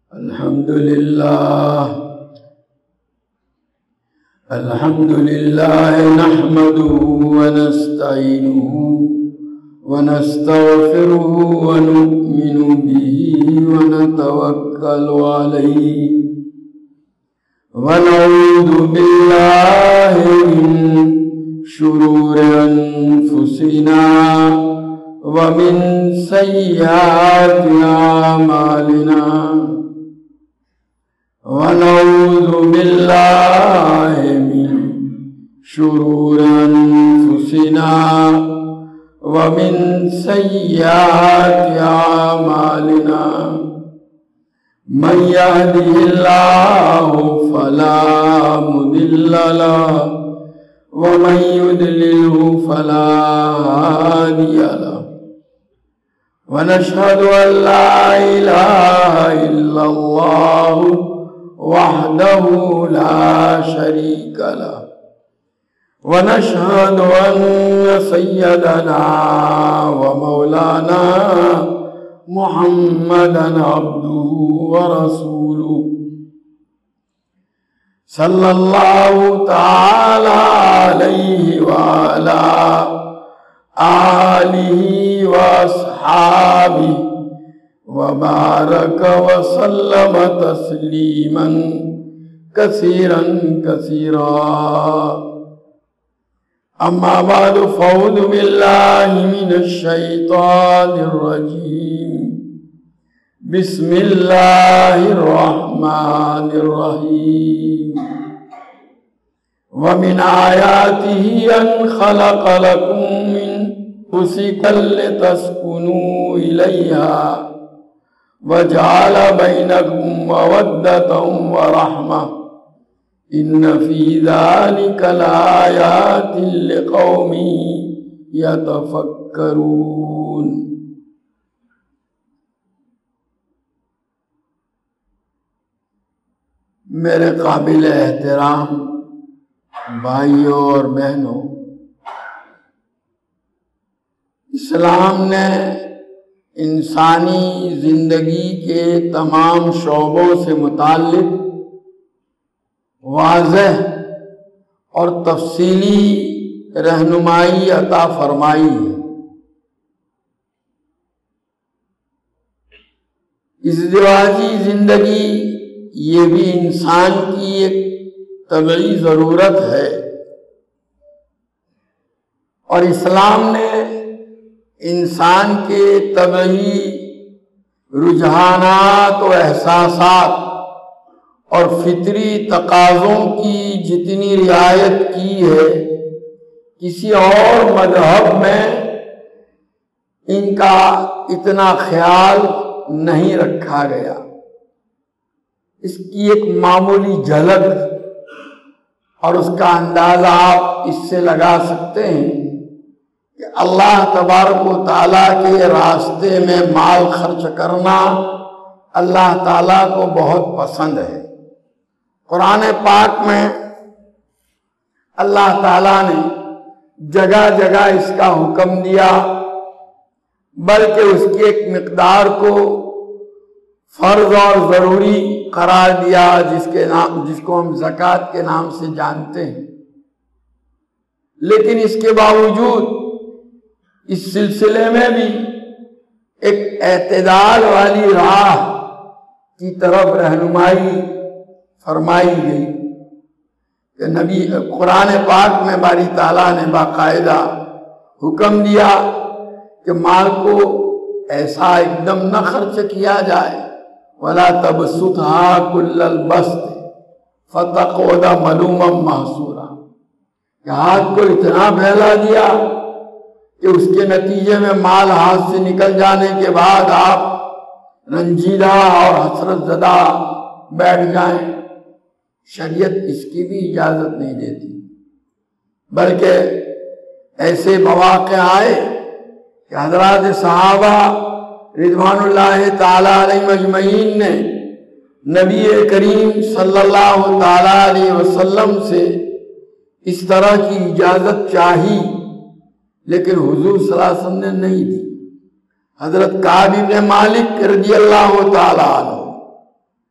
الحمد لله نحمده ونستعينه ونستغفره ونؤمن به ونتوكل عليه ونعوذ بالله من شرور أنفسنا ومن سيئات أعمالنا ونعوذ بالله من شرور أنفسنا ومن سيئات أعمالنا من يهده الله فلا مضل له ومن يضلله فلا هادي له ونشهد أن لا إله إلا الله وحده لا شريك له ونشهد أن سيدنا ومولانا محمدا عبده ورسوله صلى الله تعالى عليه وعلى آله وأصحابه وبارك وسلم تسليما كثيرا كثيرا أما بعد فأعوذ بالله من الشيطان الرجيم بسم الله الرحمن الرحيم ومن آياته أن خلق لكم من أنفسكم لتسكنوا إليها وجعل بينكم مودة ورحمة إن في ذلك لآيات لقوم يتفكرون. میرے قابل احترام بھائیوں اور بہنوں، اسلام نے انسانی زندگی کے تمام شعبوں سے متعلق واضح اور تفصیلی رہنمائی عطا فرمائی ہے۔ ازدواجی زندگی یہ بھی انسان کی ایک طبعی ضرورت ہے، اور اسلام نے انسان کے طبعی رجحانات و احساسات اور فطری تقاضوں کی جتنی رعایت کی ہے، کسی اور مذہب میں ان کا اتنا خیال نہیں رکھا گیا۔ اس کی ایک معمولی جھلک اور اس کا اندازہ آپ اس سے لگا سکتے ہیں کہ اللہ تبارک و تعالیٰ کے راستے میں مال خرچ کرنا اللہ تعالیٰ کو بہت پسند ہے۔ قرآن پاک میں اللہ تعالیٰ نے جگہ جگہ اس کا حکم دیا، بلکہ اس کی ایک مقدار کو فرض اور ضروری قرار دیا، جس کو ہم زکوٰۃ کے نام سے جانتے ہیں۔ لیکن اس کے باوجود اس سلسلے میں بھی ایک اعتدال والی راہ کی طرف رہنمائی فرمائی گئی کہ قرآن پاک میں باری تعالیٰ نے باقاعدہ حکم دیا کہ مال کو ایسا ایک دم نہ خرچ کیا جائے، وَلَا تَبْسُطْهَا كُلَّ الْبَسْطِ فَتَقْعُدَ مَلُومًا مَحْسُورًا، کہ ہاتھ کو اتنا پھیلا دیا کہ اس کے نتیجے میں مال ہاتھ سے نکل جانے کے بعد آپ رنجیدہ اور حسرت زدہ بیٹھ جائیں۔ شریعت اس کی بھی اجازت نہیں دیتی، بلکہ ایسے مواقع آئے کہ حضرات صحابہ رضوان اللہ تعالیٰ علیہ مجمعین نے نبی کریم صلی اللہ تعالیٰ علیہ وسلم سے اس طرح کی اجازت چاہی، لیکن حضور صلی اللہ علیہ وسلم نے نہیں دی۔ حضرت کعب بن مالک رضی اللہ تعالیٰ عنہ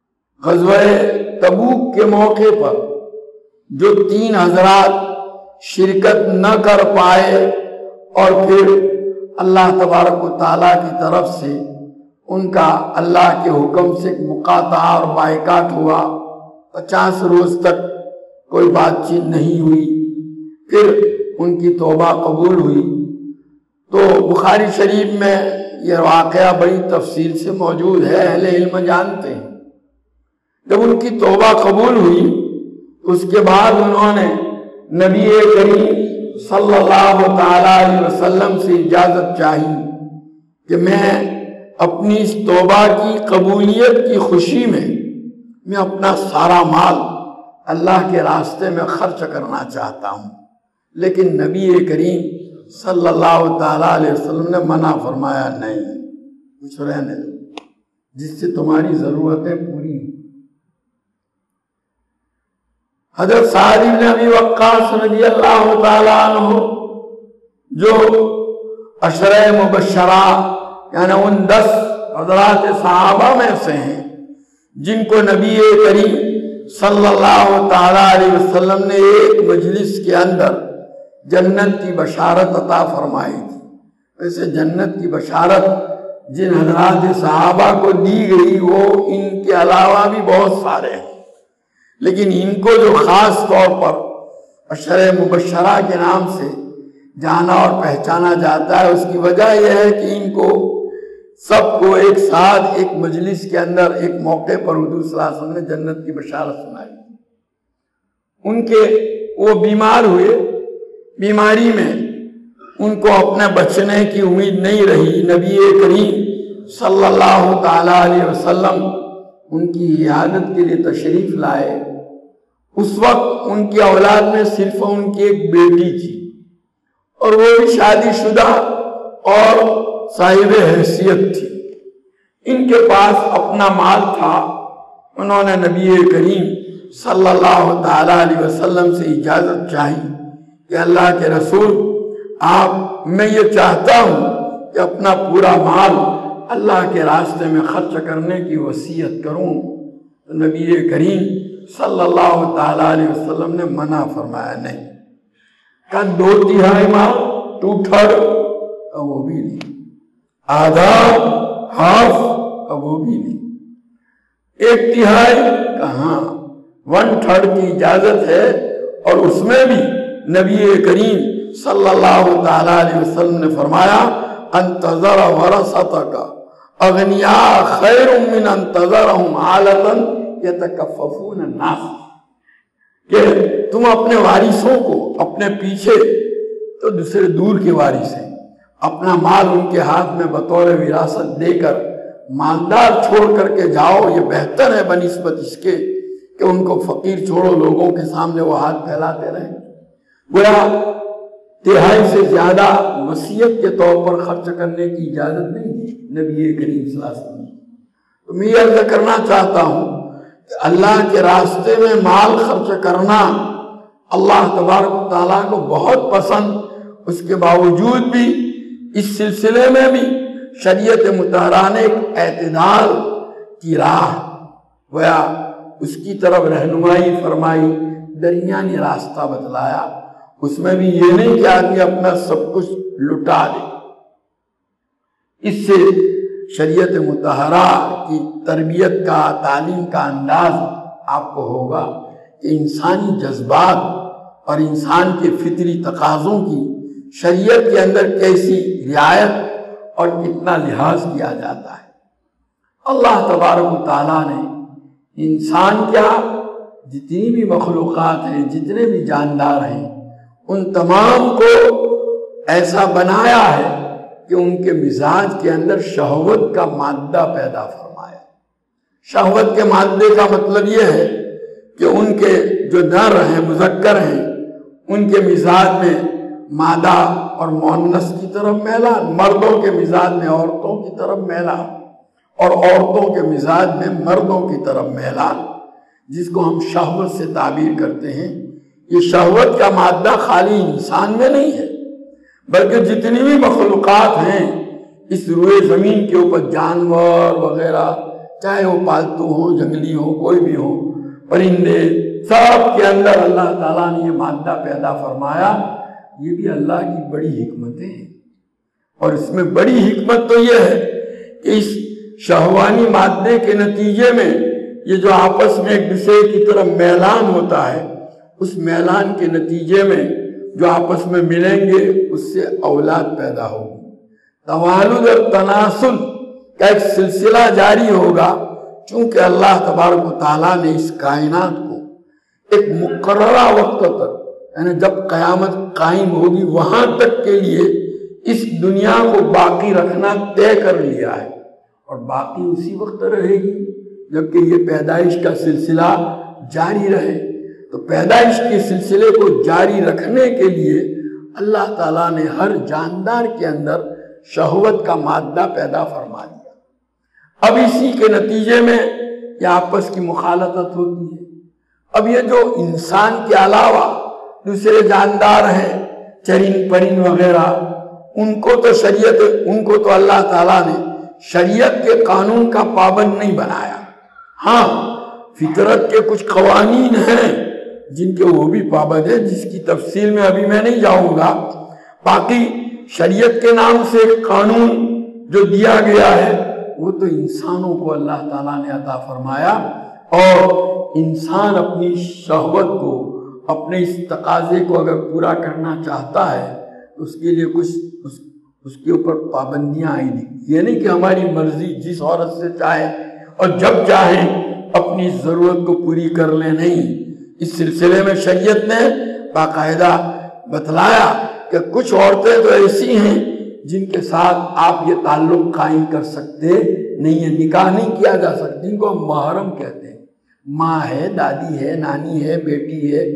غزوہ تبوک کے موقع پر جو 3 حضرات شرکت نہ کر پائے اور پھر اللہ تبارک و تعالیٰ کی طرف سے ان کا اللہ کے حکم سے مقاطعہ اور بائیکاٹ ہوا، 50 روز تک کوئی بات چیت نہیں ہوئی، پھر ان کی توبہ قبول ہوئی۔ تو بخاری شریف میں یہ واقعہ بڑی تفصیل سے موجود ہے، اہل علم جانتے ہیں۔ جب ان کی توبہ قبول ہوئی اس کے بعد انہوں نے نبی کریم صلی اللہ تعالی علیہ وسلم سے اجازت چاہی کہ میں اپنی اس توبہ کی قبولیت کی خوشی میں اپنا سارا مال اللہ کے راستے میں خرچ کرنا چاہتا ہوں، لیکن نبی کریم صلی اللہ تعالی علیہ وسلم نے منع فرمایا، نہیں، کچھ رہنے دو جس سے تمہاری ضرورتیں پوری ہیں۔ حضرت سعد بن ابی وقاص رضی اللہ تعالی عنہ جو عشرہ مبشرہ یعنی ان 10 حضرات صحابہ میں سے ہیں جن کو نبی کریم صلی اللہ تعالی علیہ وسلم نے ایک مجلس کے اندر جنت کی بشارت عطا فرمائی تھی۔ ویسے جنت کی بشارت جن حضرات صحابہ کو دی گئی وہ ان کے علاوہ بھی بہت سارے ہیں، لیکن ان کو جو خاص طور پر عشرہ مبشرہ کے نام سے جانا اور پہچانا جاتا ہے، اس کی وجہ یہ ہے کہ ان کو سب کو ایک ساتھ ایک مجلس کے اندر ایک موقع پر حضور صلی اللہ علیہ وسلم نے جنت کی بشارت سنائی۔ ان کے وہ بیمار ہوئے، بیماری میں ان کو اپنے بچنے کی امید نہیں رہی، نبی کریم صلی اللہ تعالی علیہ وسلم ان کی عیادت کے لیے تشریف لائے۔ اس وقت ان کی اولاد میں صرف ان کی ایک بیٹی تھی اور وہ بھی شادی شدہ اور صاحب حیثیت تھی۔ ان کے پاس اپنا مال تھا، انہوں نے نبی کریم صلی اللہ تعالی علیہ وسلم سے اجازت چاہی کہ اللہ کے رسول میں یہ چاہتا ہوں کہ اپنا پورا مال اللہ کے راستے میں خرچ کرنے کی وصیت کروں۔ تو نبی کریم صلی اللہ تعالی علیہ وسلم نے منع فرمایا، نہیں، کہ 2/3 مال، 2/3 وہ بھی نہیں، آدھا، ہاف وہ بھی نہیں، 1/3 کہاں، 1/3 کی اجازت ہے۔ اور اس میں بھی نبی کریم صلی اللہ تعالی علیہ وسلم نے فرمایا انتظر ورثتک اغنیاء خیر من انتظرهم عالۃ یتکففون الناس، کہ تم اپنے وارثوں کو اپنے پیچھے تو دوسرے دور کے وارث ہیں، اپنا مال ان کے ہاتھ میں بطور وراثت دے کر مالدار چھوڑ کر کے جاؤ، یہ بہتر ہے بنسبت اس کے کہ ان کو فقیر چھوڑو، لوگوں کے سامنے وہ ہاتھ پھیلاتے رہیں۔ گویا 1/3 سے زیادہ وصیت کے طور پر خرچ کرنے کی اجازت نہیں ہے نبی کریم صلی اللہ علیہ وسلم۔ تو میں یہ عرض کرنا چاہتا ہوں کہ اللہ کے راستے میں مال خرچ کرنا اللہ تبارک و تعالیٰ کو بہت پسند، اس کے باوجود بھی اس سلسلے میں بھی شریعت مطہرہ نے ایک اعتدال کی راہ گویا اس کی طرف رہنمائی فرمائی، درمیانی راستہ بتلایا۔ اس میں بھی یہ نہیں کہ آدمی اپنا سب کچھ لٹا دے۔ اس سے شریعت مطہرہ کی تربیت کا، تعلیم کا انداز آپ کو ہوگا کہ انسانی جذبات اور انسان کے فطری تقاضوں کی شریعت کے اندر کیسی رعایت اور کتنا لحاظ کیا جاتا ہے۔ اللہ تبارک و تعالیٰ نے انسان کیا، جتنی بھی مخلوقات ہیں، جتنے بھی جاندار ہیں، ان تمام کو ایسا بنایا ہے کہ ان کے مزاج کے اندر شہوت کا مادہ پیدا فرمایا۔ شہوت کے مادے کا مطلب یہ ہے کہ ان کے جو نر ہیں، مذکر ہیں، ان کے مزاج میں مادہ اور مؤنث کی طرف میلان، مردوں کے مزاج میں عورتوں کی طرف میلان اور عورتوں کے مزاج میں مردوں کی طرف میلان، جس کو ہم شہوت سے تعبیر کرتے ہیں۔ یہ شہوت کا مادہ خالی انسان میں نہیں ہے، بلکہ جتنی بھی مخلوقات ہیں اس روئے زمین کے اوپر، جانور وغیرہ، چاہے وہ پالتو ہوں، جنگلی ہوں، کوئی بھی ہو، پرندے، سب کے اندر اللہ تعالیٰ نے یہ مادہ پیدا فرمایا۔ یہ بھی اللہ کی بڑی حکمتیں ہیں، اور اس میں بڑی حکمت تو یہ ہے کہ اس شہوانی مادے کے نتیجے میں یہ جو آپس میں ایک دوسرے کی طرف میلان ہوتا ہے، اس میلان کے نتیجے میں جو آپس میں ملیں گے اس سے اولاد پیدا ہوگی۔ توالد اور تناسل کا ایک سلسلہ جاری ہوگا، چونکہ اللہ تبارک و تعالیٰ نے اس کائنات کو ایک مقررہ وقت تک، یعنی جب قیامت قائم ہوگی وہاں تک کے لیے اس دنیا کو باقی رکھنا طے کر لیا ہے، اور باقی اسی وقت رہے گی جبکہ یہ پیدائش کا سلسلہ جاری رہے۔ تو پیدائش کے سلسلے کو جاری رکھنے کے لیے اللہ تعالیٰ نے ہر جاندار کے اندر شہوت کا مادہ پیدا فرما دیا۔ اب اسی کے نتیجے میں یہ آپس کی مخالطت ہوتی ہے۔ اب یہ جو انسان کے علاوہ دوسرے جاندار ہیں، چرند پرند وغیرہ، ان کو تو اللہ تعالیٰ نے شریعت کے قانون کا پابند نہیں بنایا۔ ہاں، فطرت کے کچھ قوانین ہیں جن کے وہ بھی پابند ہے، جس کی تفصیل میں ابھی میں نہیں جاؤں گا۔ باقی شریعت کے نام سے قانون جو دیا گیا ہے وہ تو انسانوں کو اللہ تعالیٰ نے عطا فرمایا، اور انسان اپنی شہوت کو، اپنے اس تقاضے کو اگر پورا کرنا چاہتا ہے تو اس کے لیے کچھ اس کے اوپر پابندیاں آئی نہیں۔ یہ نہیں کہ ہماری مرضی جس عورت سے چاہے اور جب چاہیں اپنی ضرورت کو پوری کر لیں، نہیں۔ اس سلسلے میں شریعت نے باقاعدہ بتلایا کہ کچھ عورتیں تو ایسی ہیں جن کے ساتھ آپ یہ تعلق قائم کر سکتے نہیں ہیں، نکاح نہیں کیا جا سکتا، جن کو ہم محرم کہتے ہیں۔ ماں ہے، دادی ہے، نانی ہے، بیٹی ہے،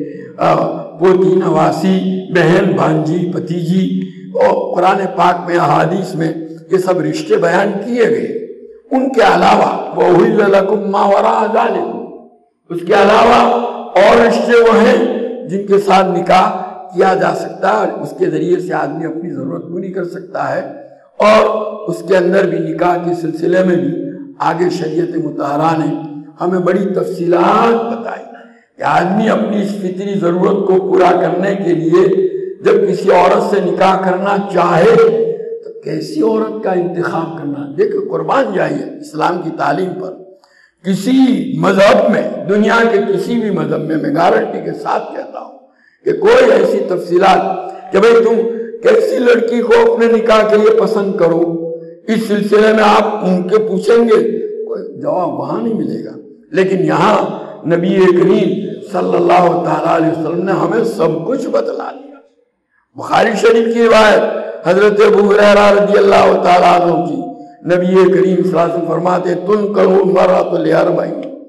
پوتی، نواسی، بہن، بھانجی، بھتیجی، اور قرآن پاک میں، احادیث میں یہ سب رشتے بیان کیے گئے۔ ان کے علاوہ وَأُحِلَّ لَكُم مَّا وَرَاءَ ذَلِكُم، اس کے علاوہ اور رشتے وہ ہیں جن کے ساتھ نکاح کیا جا سکتا ہے، اور اس کے ذریعے سے آدمی اپنی ضرورت پوری کر سکتا ہے۔ اور اس کے اندر بھی نکاح کے سلسلے میں بھی آگے شریعت مطہرہ نے ہمیں بڑی تفصیلات بتائی کہ آدمی اپنی اس فطری ضرورت کو پورا کرنے کے لیے جب کسی عورت سے نکاح کرنا چاہے تو کیسی عورت کا انتخاب کرنا۔ دیکھو، قربان جائیے اسلام کی تعلیم پر۔ کسی مذہب میں، دنیا کے کسی بھی مذہب میں گارنٹی کے ساتھ کہتا ہوں کہ کوئی ایسی تفصیلات کہ بھئی تم کیسی لڑکی کو اپنے نکاح کے لیے پسند کرو، اس سلسلے میں آپ ان کے پوچھیں گے، کوئی جواب وہاں نہیں ملے گا۔ لیکن یہاں نبی کریم صلی اللہ تعالیٰ علیہ وسلم نے ہمیں سب کچھ بتلا دیا۔ بخاری شریف کی روایت حضرت ابو ہریرہ رضی اللہ تعالیٰ عنہ کی، نبی کریم صلی اللہ علیہ وسلم فرماتے تنکح المرأۃ لأربع،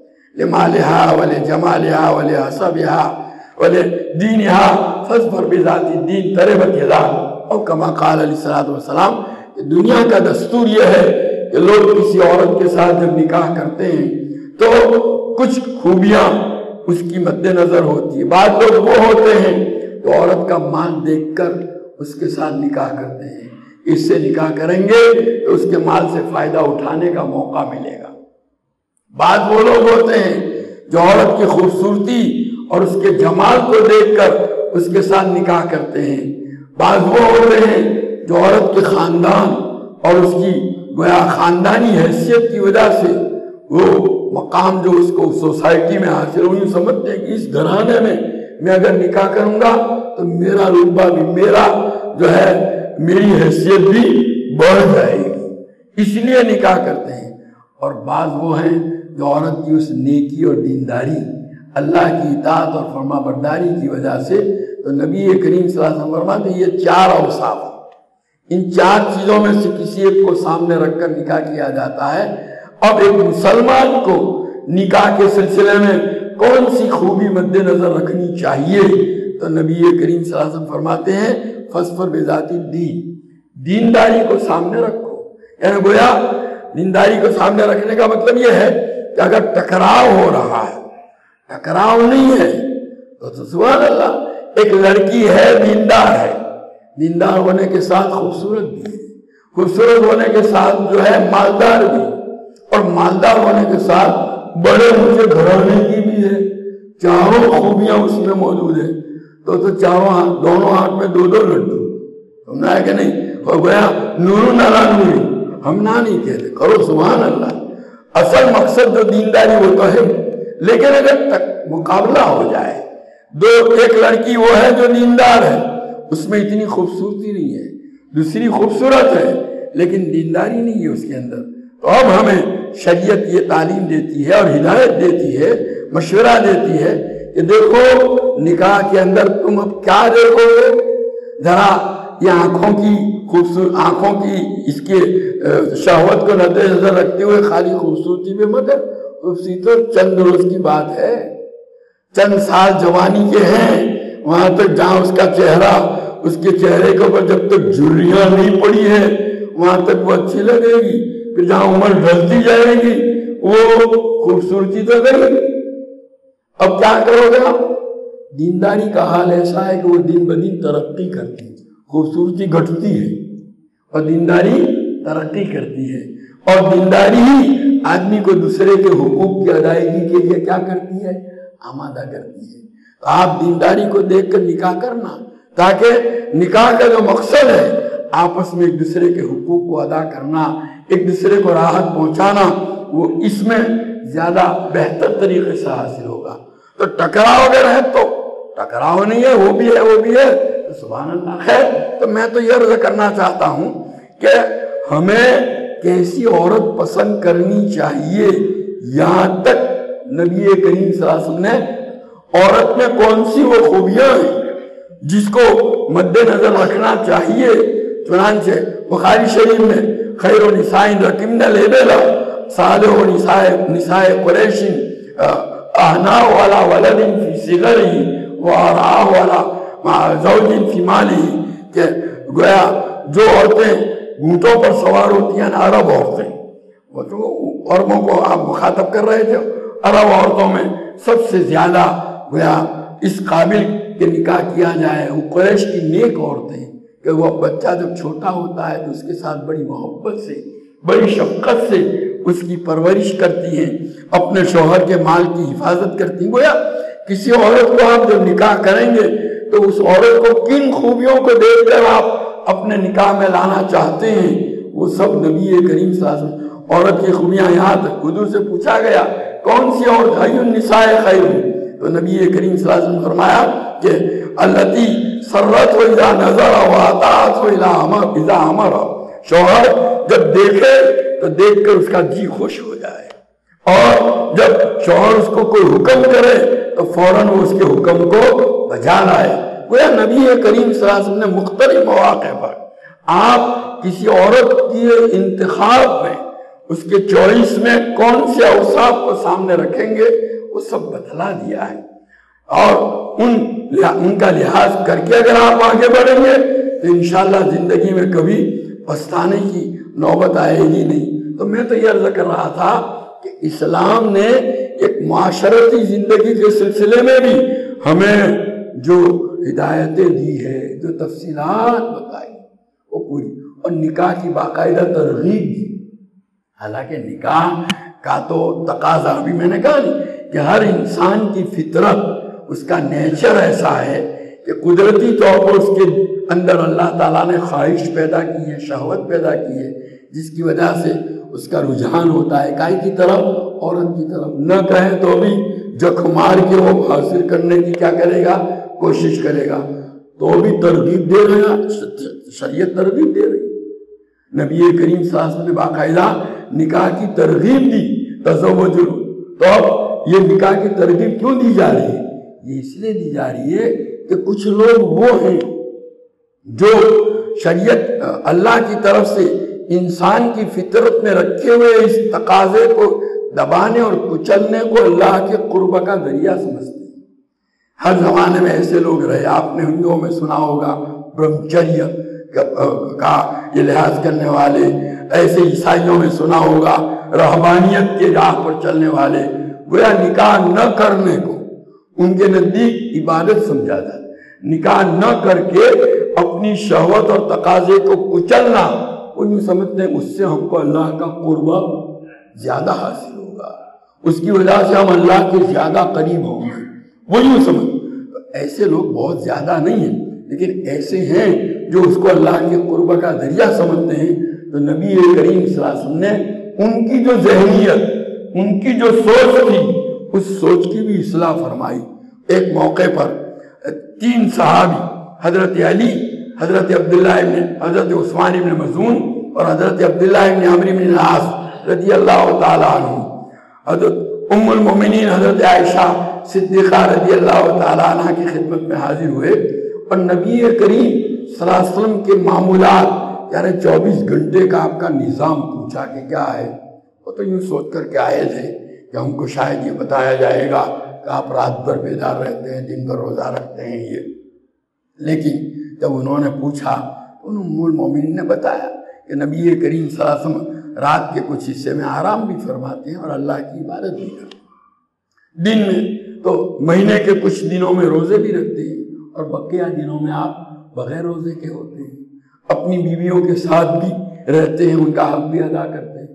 لمالها ولجمالها ولحسبها ولدینها فاظفر بذات الدین تربت یداک، اور کما قال علیہ الصلوۃ والسلام، کہ دنیا کا دستور یہ ہے کہ لوگ کسی عورت کے ساتھ جب نکاح کرتے ہیں تو کچھ خوبیاں اس کی مد نظر ہوتی ہے۔ بعض لوگ وہ ہوتے ہیں تو عورت کا مال دیکھ کر اس کے ساتھ نکاح کرتے ہیں، اس سے نکاح کریں گے تو اس کے مال سے فائدہ اٹھانے کا موقع ملے گا۔ بعض وہ لوگ ہوتے ہیں جو عورت کی خوبصورتی اور اس کے جمال کو دیکھ کر اس کے ساتھ نکاح کرتے ہیں۔ بعض وہ ہوتے ہیں جو عورت کے خاندان اور اس کی گویا خاندانی حیثیت کی وجہ سے وہ مقام جو اس کو سوسائٹی میں حاصل ہوئی سمجھتے ہیں کہ اس گھرانے میں اگر نکاح کروں گا تو میرا رتبہ بھی، میرا جو ہے میری حیثیت بھی بڑھ جائے گی، اس لیے نکاح کرتے ہیں۔ اور بعض وہ ہیں جو عورت کی اس نیکی اور دینداری، اللہ کی اطاعت اور فرما برداری کی وجہ سے، تو نبی کریم صلی اللہ علیہ وسلم فرماتے ہیں یہ چار اوصاف، ان چار چیزوں میں سے کسی ایک کو سامنے رکھ کر نکاح کیا جاتا ہے۔ اب ایک مسلمان کو نکاح کے سلسلے میں کون سی خوبی مد نظر رکھنی چاہیے، تو نبی کریم صلی اللہ علیہ وسلم فرماتے ہیں فاظفر بذات الدین، دینداری کو سامنے رکھو۔ یعنی گویا دینداری کو سامنے رکھنے کا مطلب یہ ہے کہ اگر ٹکراؤ ہو رہا ہے، ٹکراؤ نہیں ہے تو سبحان اللہ، ایک لڑکی ہے دیندار ہے، دیندار ہونے کے ساتھ خوبصورت بھی ہے، خوبصورت ہونے کے ساتھ جو ہے مالدار بھی، اور مالدار ہونے کے ساتھ بڑے اونچے گھرانے کی بھی ہے، چاروں خوبیاں اس میں موجود ہے، تو چاروں ہاتھ، دونوں ہاتھ میں دو دو لڈو، سمجھا ہے کہ نہیں؟ ہو گیا نور نارا نوری، ہم نہ نہیں کہتے، کرو سبحان اللہ۔ اصل مقصد جو دینداری وہ تو ہے، لیکن اگر مقابلہ ہو جائے، ایک لڑکی وہ ہے جو دیندار ہے، اس میں اتنی خوبصورتی نہیں ہے، دوسری خوبصورت ہے لیکن دینداری نہیں ہے اس کے اندر، تو اب ہمیں شریعت یہ تعلیم دیتی ہے اور ہدایت دیتی ہے، مشورہ دیتی ہے کہ دیکھو نکاح کے اندر تم اب کیا دیکھو گے، ذرا یہ آنکھوں کی خوبصورت، آنکھوں کی اس کے شہوت کو مد نظر رکھتے ہوئے خالی خوبصورتی پہ مت، خوبصورتی تو چند روز کی بات ہے، چند سال جوانی کے ہیں، وہاں تک جہاں اس کا چہرہ، اس کے چہرے کے اوپر جب تک جھریاں نہیں پڑی ہے وہاں تک وہ اچھی لگے گی، پھر جہاں عمر ڈھلتی جائے گی وہ خوبصورتی تو گئی۔ اب کیا کرو گے آپ؟ دینداری کا حال ایسا ہے کہ وہ دن بدن ترقی کرتی ہے، خوبصورتی گھٹتی ہے اور دینداری ترقی کرتی ہے، اور دینداری ہی آدمی کو دوسرے کے حقوق کی ادائیگی کے لیے کیا کرتی ہے؟ آمادہ کرتی ہے۔ تو آپ دینداری کو دیکھ کر نکاح کرنا، تاکہ نکاح کا جو مقصد ہے آپس میں ایک دوسرے کے حقوق کو ادا کرنا، ایک دوسرے کو راحت پہنچانا، وہ اس میں زیادہ بہتر طریقے سے حاصل ہوگا۔ تو ٹکراؤ اگر ہے تو ٹکراؤ نہیں ہے، وہ بھی ہے وہ بھی ہے، تو سبحان اللہ ہے۔ تو میں تو یہ عرض کرنا چاہتا ہوں کہ ہمیں کیسی عورت پسند کرنی چاہیے، یہاں تک نبی کریم صلی اللہ علیہ وسلم نے عورت میں کون سی وہ خوبیاں ہیں جس کو مد نظر رکھنا چاہیے، چنانچہ بخاری شریف میں خیر نساء رکمن لیبلا صالح نساء قریش اہنا والا ولد فی صغرہ وارعا والا زوج فی مالہ، کہ گویا جو عورتیں اونٹوں پر سوار ہوتی ہیں عرب عورتیں، وہ تو عربوں کو آپ مخاطب کر رہے تھے، عرب عورتوں میں سب سے زیادہ گویا اس قابل کہ نکاح کیا جائے وہ قریش کی نیک عورتیں، کہ وہ بچہ جب چھوٹا ہوتا ہے تو اس کے ساتھ بڑی محبت سے، بڑی شفقت سے اس کی پرورش کرتی ہیں، اپنے شوہر کے مال کی حفاظت کرتی ہیں۔ گویا کسی عورت کو آپ جب نکاح کریں گے تو اس عورت کو کن خوبیوں کو دیکھ کر آپ اپنے نکاح میں لانا چاہتے ہیں، وہ سب نبی کریم صلی اللہ علیہ وسلم عورت کی خوبیاں یہاں تک حضور سے پوچھا گیا کون سی عورت خیر النساء خیر، تو نبی کریم صلی اللہ علیہ وسلم فرمایا کہ التی سرت و اذا نظر و اطاعت و اذا امر، شوہر جب دیکھے تو دیکھ کر اس کا جی خوش ہو جائے، اور جب شوہر اس کو کوئی حکم کرے تو فوراً وہ اس کے حکم کو بجا لائے۔ گویا نبی کریم صلی اللہ علیہ وسلم نے مختلف مواقع پر آپ کسی عورت کی انتخاب میں، اس کے چوائس میں کون سے اوصاف کو سامنے رکھیں گے وہ سب بتلا دیا ہے، اور ان کا لحاظ کر کے اگر آپ آگے بڑھیں گے تو انشاءاللہ زندگی میں کبھی پچھتانے کی نوبت آئے گی نہیں۔ تو میں تو یہ عرض کر رہا تھا کہ اسلام نے ایک معاشرتی زندگی کے سلسلے میں بھی ہمیں جو ہدایتیں دی ہے، جو تفصیلات بتائی وہ پوری، اور نکاح کی باقاعدہ ترغیب دی۔ حالانکہ نکاح کا تو تقاضا ابھی میں نے کہا نہیں کہ ہر انسان کی فطرت، اس کا نیچر ایسا ہے کہ قدرتی طور پر اس کے اندر اللہ تعالیٰ نے خواہش پیدا کی ہے، شہوت پیدا کی ہے، جس کی وجہ سے اس کا رجحان ہوتا ہے کائی کی طرف، عورت کی طرف، نہ کہے تو بھی جکھ مار کے وہ حاصل کرنے کی کیا کرے گا، کوشش کرے گا، تو بھی ترغیب دے رہے ہیں، شریعت ترغیب دے رہی ہے۔ نبی کریم صلی اللہ علیہ وسلم نے باقاعدہ نکاح کی ترغیب دی، تزوجوا، تو اب یہ نکاح کی ترغیب کیوں دی جا رہی ہے؟ یہ اس لیے دی جا رہی ہے کہ کچھ لوگ وہ ہیں جو شریعت اللہ کی طرف سے انسان کی فطرت میں رکھے ہوئے اس تقاضے کو دبانے اور کچلنے کو اللہ کے قرب کا ذریعہ سمجھتے ہیں۔ ہر زمانے میں ایسے لوگ رہے، آپ نے ہندوؤں میں سنا ہوگا برہمچریہ کا یہ لحاظ کرنے والے، ایسے عیسائیوں میں سنا ہوگا رہبانیت کے راہ پر چلنے والے، گویا نکاح نہ کرنے کو ان کے نزدیک عبادت سمجھا جاتا ہے، نکاح نہ کر کے اپنی شہوت اور تقاضے کو کچلنا وہ یوں سمجھتے ہیں اس سے ہم کو اللہ کا قرب زیادہ حاصل ہوگا، اس کی وجہ سے ہم اللہ کے زیادہ قریب ہوں گے۔ وہ یوں سمجھ، ایسے لوگ بہت زیادہ نہیں ہیں، لیکن ایسے ہیں جو اس کو اللہ کے قرب کا ذریعہ سمجھتے ہیں۔ تو نبی کریم صلی اللہ علیہ وسلم نے ان کی جو ذہنیت، ان کی جو سوچ تھی، اس سوچ کی بھی اصلاح فرمائی۔ ایک موقع پر 3 صحابی، حضرت علی، حضرت عبداللہ ابن، حضرت عثمان ابن مظعون اور حضرت عبداللہ ابن عمرو بن العاص رضی اللہ تعالیٰ عنہ، حضرت ام المومنین حضرت عائشہ صدیقہ رضی اللہ تعالیٰ عنہ کی خدمت میں حاضر ہوئے اور نبی کریم صلی اللہ علیہ وسلم کے معمولات، یعنی 24 گھنٹے کا آپ کا نظام پوچھا کہ کیا ہے۔ وہ تو یوں سوچ کر کے آئے تھے کہ ہم کو شاید یہ بتایا جائے گا کہ آپ رات بھر بیدار رہتے ہیں، دن بھر روزہ رکھتے ہیں یہ، لیکن جب انہوں نے پوچھا، انہوں ام المومنین نے بتایا کہ نبی کریم صلی اللہ علیہ وسلم رات کے کچھ حصے میں آرام بھی فرماتے ہیں اور اللہ کی عبادت بھی کرتے ہیں، دن میں تو مہینے کے کچھ دنوں میں روزے بھی رکھتے ہیں اور بقیہ دنوں میں آپ بغیر روزے کے ہوتے ہیں، اپنی بیویوں کے ساتھ بھی رہتے ہیں، ان کا حق بھی ادا کرتے ہیں۔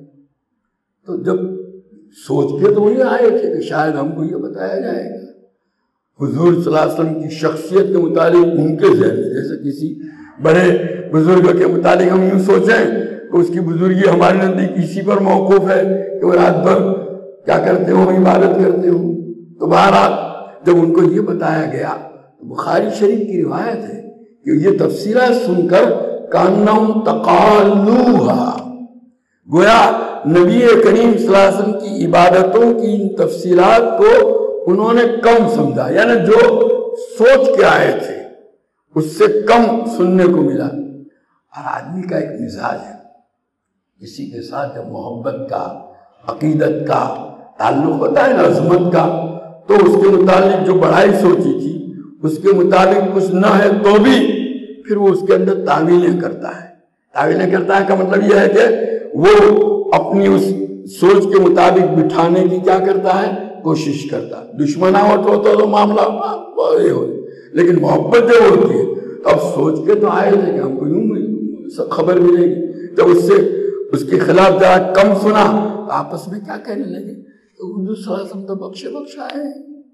تو جب سوچ کے تو وہی آئے تھے کہ شاید ہم کو یہ بتایا جائے گا۔ حضور صلی اللہ علیہ وسلم کی شخصیت کے متعلق ان کے ذہن میں، جیسے کسی بڑے بزرگ کے متعلق ہم یوں سوچیں کہ اس کی بزرگی ہمارے نزدیک اسی پر موقوف ہے کہ وہ رات بھر کیا کرتے ہوں، عبادت کرتے ہوں۔ تو بہرحال جب ان کو یہ بتایا گیا، بخاری شریف کی روایت ہے کہ یہ تفسیرات سن کر کانہم تقالوہا، گویا نبی کریم صلی اللہ علیہ وسلم کی عبادتوں کی ان تفصیلات کو انہوں نے کم سمجھا، یعنی جو سوچ کے آئے تھے اس سے کم سننے کو ملا۔ اور آدمی کا ایک مزاج ہے، کسی کے ساتھ جب محبت کا، عقیدت کا تعلق ہوتا ہے، عظمت کا، تو اس کے متعلق جو بڑائی سوچی تھی اس کے مطابق کچھ نہ ہے تو بھی پھر وہ اس کے اندر تعویلیں کرتا ہے۔ تعویلیں کرتا ہے کا مطلب یہ ہے کہ وہ اپنی اس سوچ کے مطابق بٹھانے کی کیا کرتا ہے، کوشش کرتا ہے۔ دشمناوٹ ہوتا تو معاملہ یہ ہو، لیکن محبت جو ہوتی ہے تو اب سوچ کے تو آئے تھے کہ ہم کو یوں خبر ملے گی، جب اس سے اس کے خلاف ذرا کم سنا تو آپس میں کیا کہنے لگے تو حضور صلی اللہ علیہ وسلم تو بخشا ہے،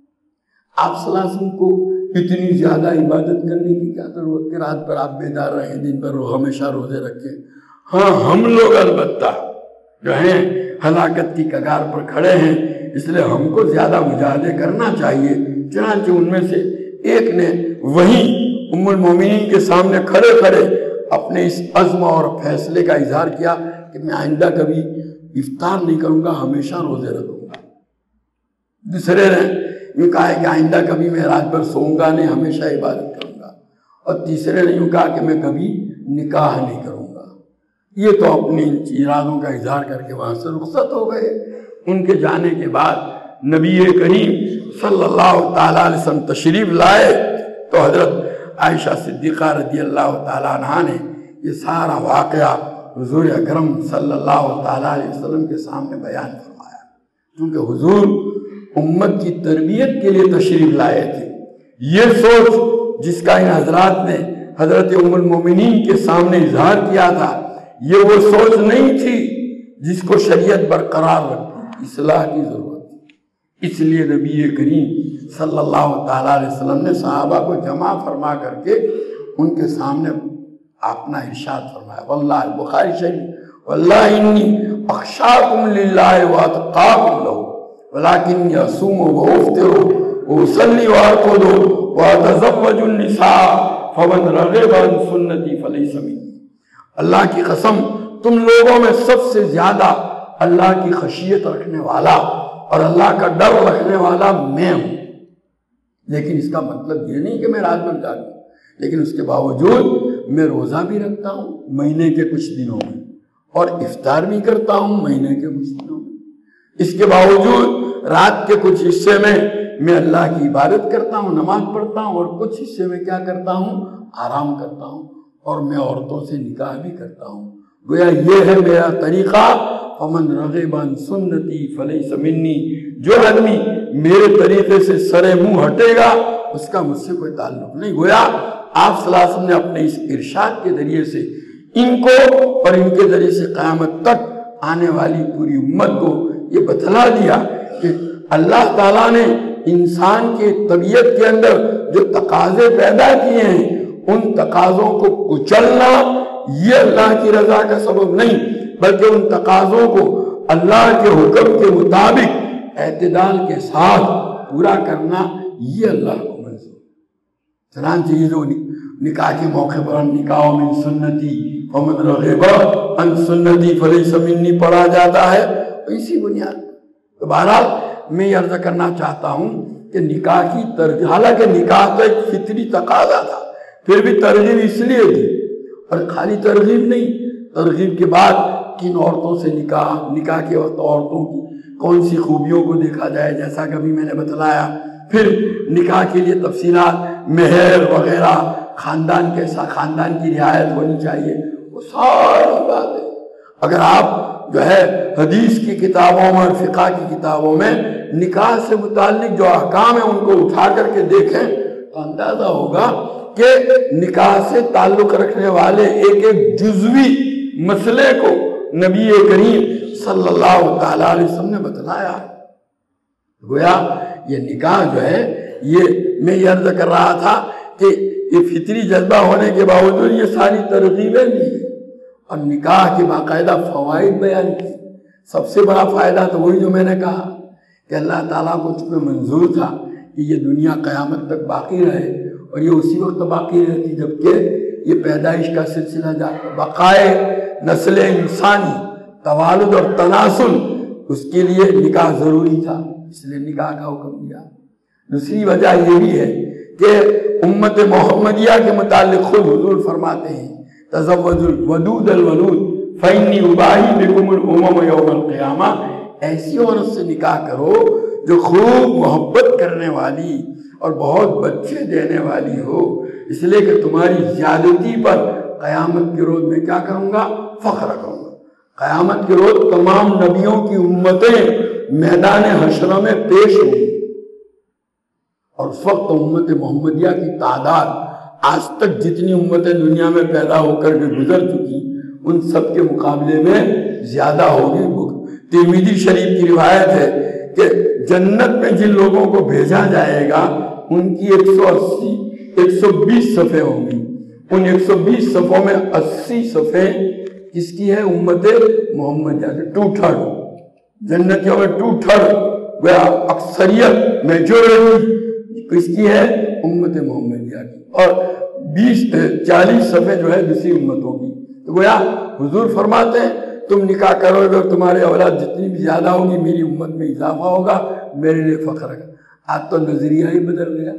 آپ صلی اللہ علیہ وسلم کو اتنی زیادہ عبادت کرنے کی کیا ضرورت کہ رات پر آپ بیدار رہیں، دن پر ہمیشہ روزے رکھیں۔ ہاں ہم لوگ البتہ جو ہیں ہلاکت کی کگار پر کھڑے ہیں، اس لیے ہم کو زیادہ مجاہدے کرنا چاہیے۔ چنانچہ ان میں سے ایک نے وہیں ام المومنین کے سامنے کھڑے کھڑے اپنے اس عزم اور فیصلے کا اظہار کیا کہ میں آئندہ کبھی افطار نہیں کروں گا، ہمیشہ روزے رکھوں گا۔ دوسرے نے یوں کہا ہے کہ آئندہ کبھی میں رات بھر سوؤں گا نہیں، ہمیشہ عبادت کروں گا۔ اور تیسرے نے یوں کہا کہ میں کبھی نکاح نہیں کروں گا۔ یہ تو اپنے ارادوں کا اظہار کر کے وہاں سے رخصت ہو گئے۔ ان کے جانے کے بعد نبی کریم صلی اللہ تعالیٰ علیہ وسلم تشریف لائے تو حضرت عائشہ صدیقہ رضی اللہ تعالیٰ عنہ نے یہ سارا واقعہ حضور اکرم صلی اللہ تعالیٰ علیہ وسلم کے سامنے بیان فرمایا، کیونکہ حضور امت کی تربیت کے لیے تشریف لائے تھے۔ یہ سوچ جس کا ان حضرات نے حضرت ام المومنین کے سامنے اظہار کیا تھا، یہ وہ سوچ نہیں تھی جس کو شریعت برقرار رکھتی، اصلاح کی ضرورت تھی۔ اس لیے نبی کریم صلی اللہ تعالیٰ علیہ وسلم نے صحابہ کو جمع فرما کر کے ان کے سامنے اپنا ارشاد فرمایا، واللہ بخاری شریف، واللہ انی اخشاکم للہ واتقاکم لہ ولكن يصوم وافطر واصلي وارقد واتزوج النساء فمن رغب عن سنتي فليس مني۔ اللہ کی قسم تم لوگوں میں سب سے زیادہ اللہ کی خشیت رکھنے والا اور اللہ کا ڈر رکھنے والا میں ہوں، لیکن اس کا مطلب یہ نہیں کہ میں رات بھر جاگوں، لیکن اس کے باوجود میں روزہ بھی رکھتا ہوں مہینے کے کچھ دنوں میں اور افطار بھی کرتا ہوں مہینے کے کچھ دنوں میں۔ اس کے باوجود رات کے کچھ حصے میں اللہ کی عبادت کرتا ہوں، نماز پڑھتا ہوں، اور کچھ حصے میں کیا کرتا ہوں، آرام کرتا ہوں، اور میں عورتوں سے نکاح بھی کرتا ہوں۔ گویا یہ ہے میرا طریقہ، فمن رغب عن سنتی فلیس منی، جو آدمی میرے طریقے سے سرے منہ ہٹے گا اس کا مجھ سے کوئی تعلق نہیں۔ گویا آپ صلی اللہ علیہ وسلم نے اپنے اس ارشاد کے ذریعے سے ان کو اور ان کے ذریعے سے قیامت تک آنے والی پوری امت کو یہ بتلا دیا کہ اللہ تعالیٰ نے انسان کے طبیعت کے اندر جو تقاضے پیدا کیے ہیں ان تقاضوں کو کچلنا یہ اللہ کی رضا کا سبب نہیں، بلکہ ان تقاضوں کو اللہ کے حکم کے مطابق اعتدال کے ساتھ پورا کرنا یہ اللہ کو منظور۔ چنانچہ یہ جو نکاح کے موقع پر نکاح من سنتی ومن رغب عن سنتی فلیس منی پڑھا جاتا ہے، اسی بنیاد تو بہرحال میں یہ عرض کرنا چاہتا ہوں کہ نکاح کی ترغیب، حالانکہ نکاح تو ایک فطری تقاضا تھا، پھر بھی ترغیب اس لیے دی، اور خالی ترغیب نہیں، ترغیب کے بعد کن عورتوں سے نکاح کے وقت عورتوں کی کون سی خوبیوں کو دیکھا جائے، جیسا کہ ابھی میں نے بتلایا، پھر نکاح کے لیے تفصیلات، مہر وغیرہ، خاندان کی رعایت ہونی چاہیے، وہ ساری باتیں اگر آپ جو ہے حدیث کی کتابوں میں اور فقہ کی کتابوں میں نکاح سے متعلق جو احکام ہیں ان کو اٹھا کر کے دیکھیں تو اندازہ ہوگا کہ نکاح سے تعلق رکھنے والے ایک ایک جزوی مسئلے کو نبی کریم صلی اللہ تعالیٰ علیہ وسلم نے بتلایا ہے۔ گویا یہ نکاح جو ہے، یہ میں یہ عرض کر رہا تھا کہ یہ فطری جذبہ ہونے کے باوجود یہ ساری ترغیبیں دی ہیں اور نکاح کے باقاعدہ فوائد بیان کی۔ سب سے بڑا فائدہ تو وہی جو میں نے کہا کہ اللہ تعالیٰ کو چونکہ منظور تھا کہ یہ دنیا قیامت تک باقی رہے، اور یہ اسی وقت باقی رہتی جبکہ یہ پیدائش کا سلسلہ بقائے نسل انسانی، توالد اور تناسل، اس کے لیے نکاح ضروری تھا، اس لیے نکاح کا حکم دیا۔ دوسری وجہ یہ بھی ہے کہ امت محمدیہ کے متعلق خود حضور فرماتے ہیں تزوجوا الودود الولود فإنی اباہی بکم الامم یوم القیامہ، ایسی عورت سے نکاح کرو جو خوب محبت کرنے والی اور بہت بچے دینے والی ہو، اس لیے کہ تمہاری زیادتی پر قیامت کے روز میں کیا کروں گا؟ فخر کروں گا۔ قیامت کے روز تمام نبیوں کی امتیں میدان حشر میں پیش ہوں گی، اور اس وقت امت محمدیہ کی تعداد آج تک جتنی امتیں دنیا میں پیدا ہو کر کے گزر چکی ان سب کے مقابلے میں زیادہ ہوگی۔ ترمذی شریف کی روایت ہے کہ جنت میں جن لوگوں کو بھیجا جائے گا ان کی 120 صفحے ہوں گی، ان 120 صفحوں میں 80 صفحے کس کی ہے؟ امت محمدیہ کے، 2/3 جنتیوں میں 2/3 اکثریت میجورٹی کس کی ہے؟ امت محمدیہ کی، اور 40 صفحے جو ہے دوسری امتوں کی۔ تو گویا حضور فرماتے ہیں تم نکاح کرو گے اور تمہارے اولاد جتنی بھی زیادہ ہوگی میری امت میں اضافہ ہوگا، میرے لیے فخر ہے۔ آج تو نظریہ ہی بدل گیا،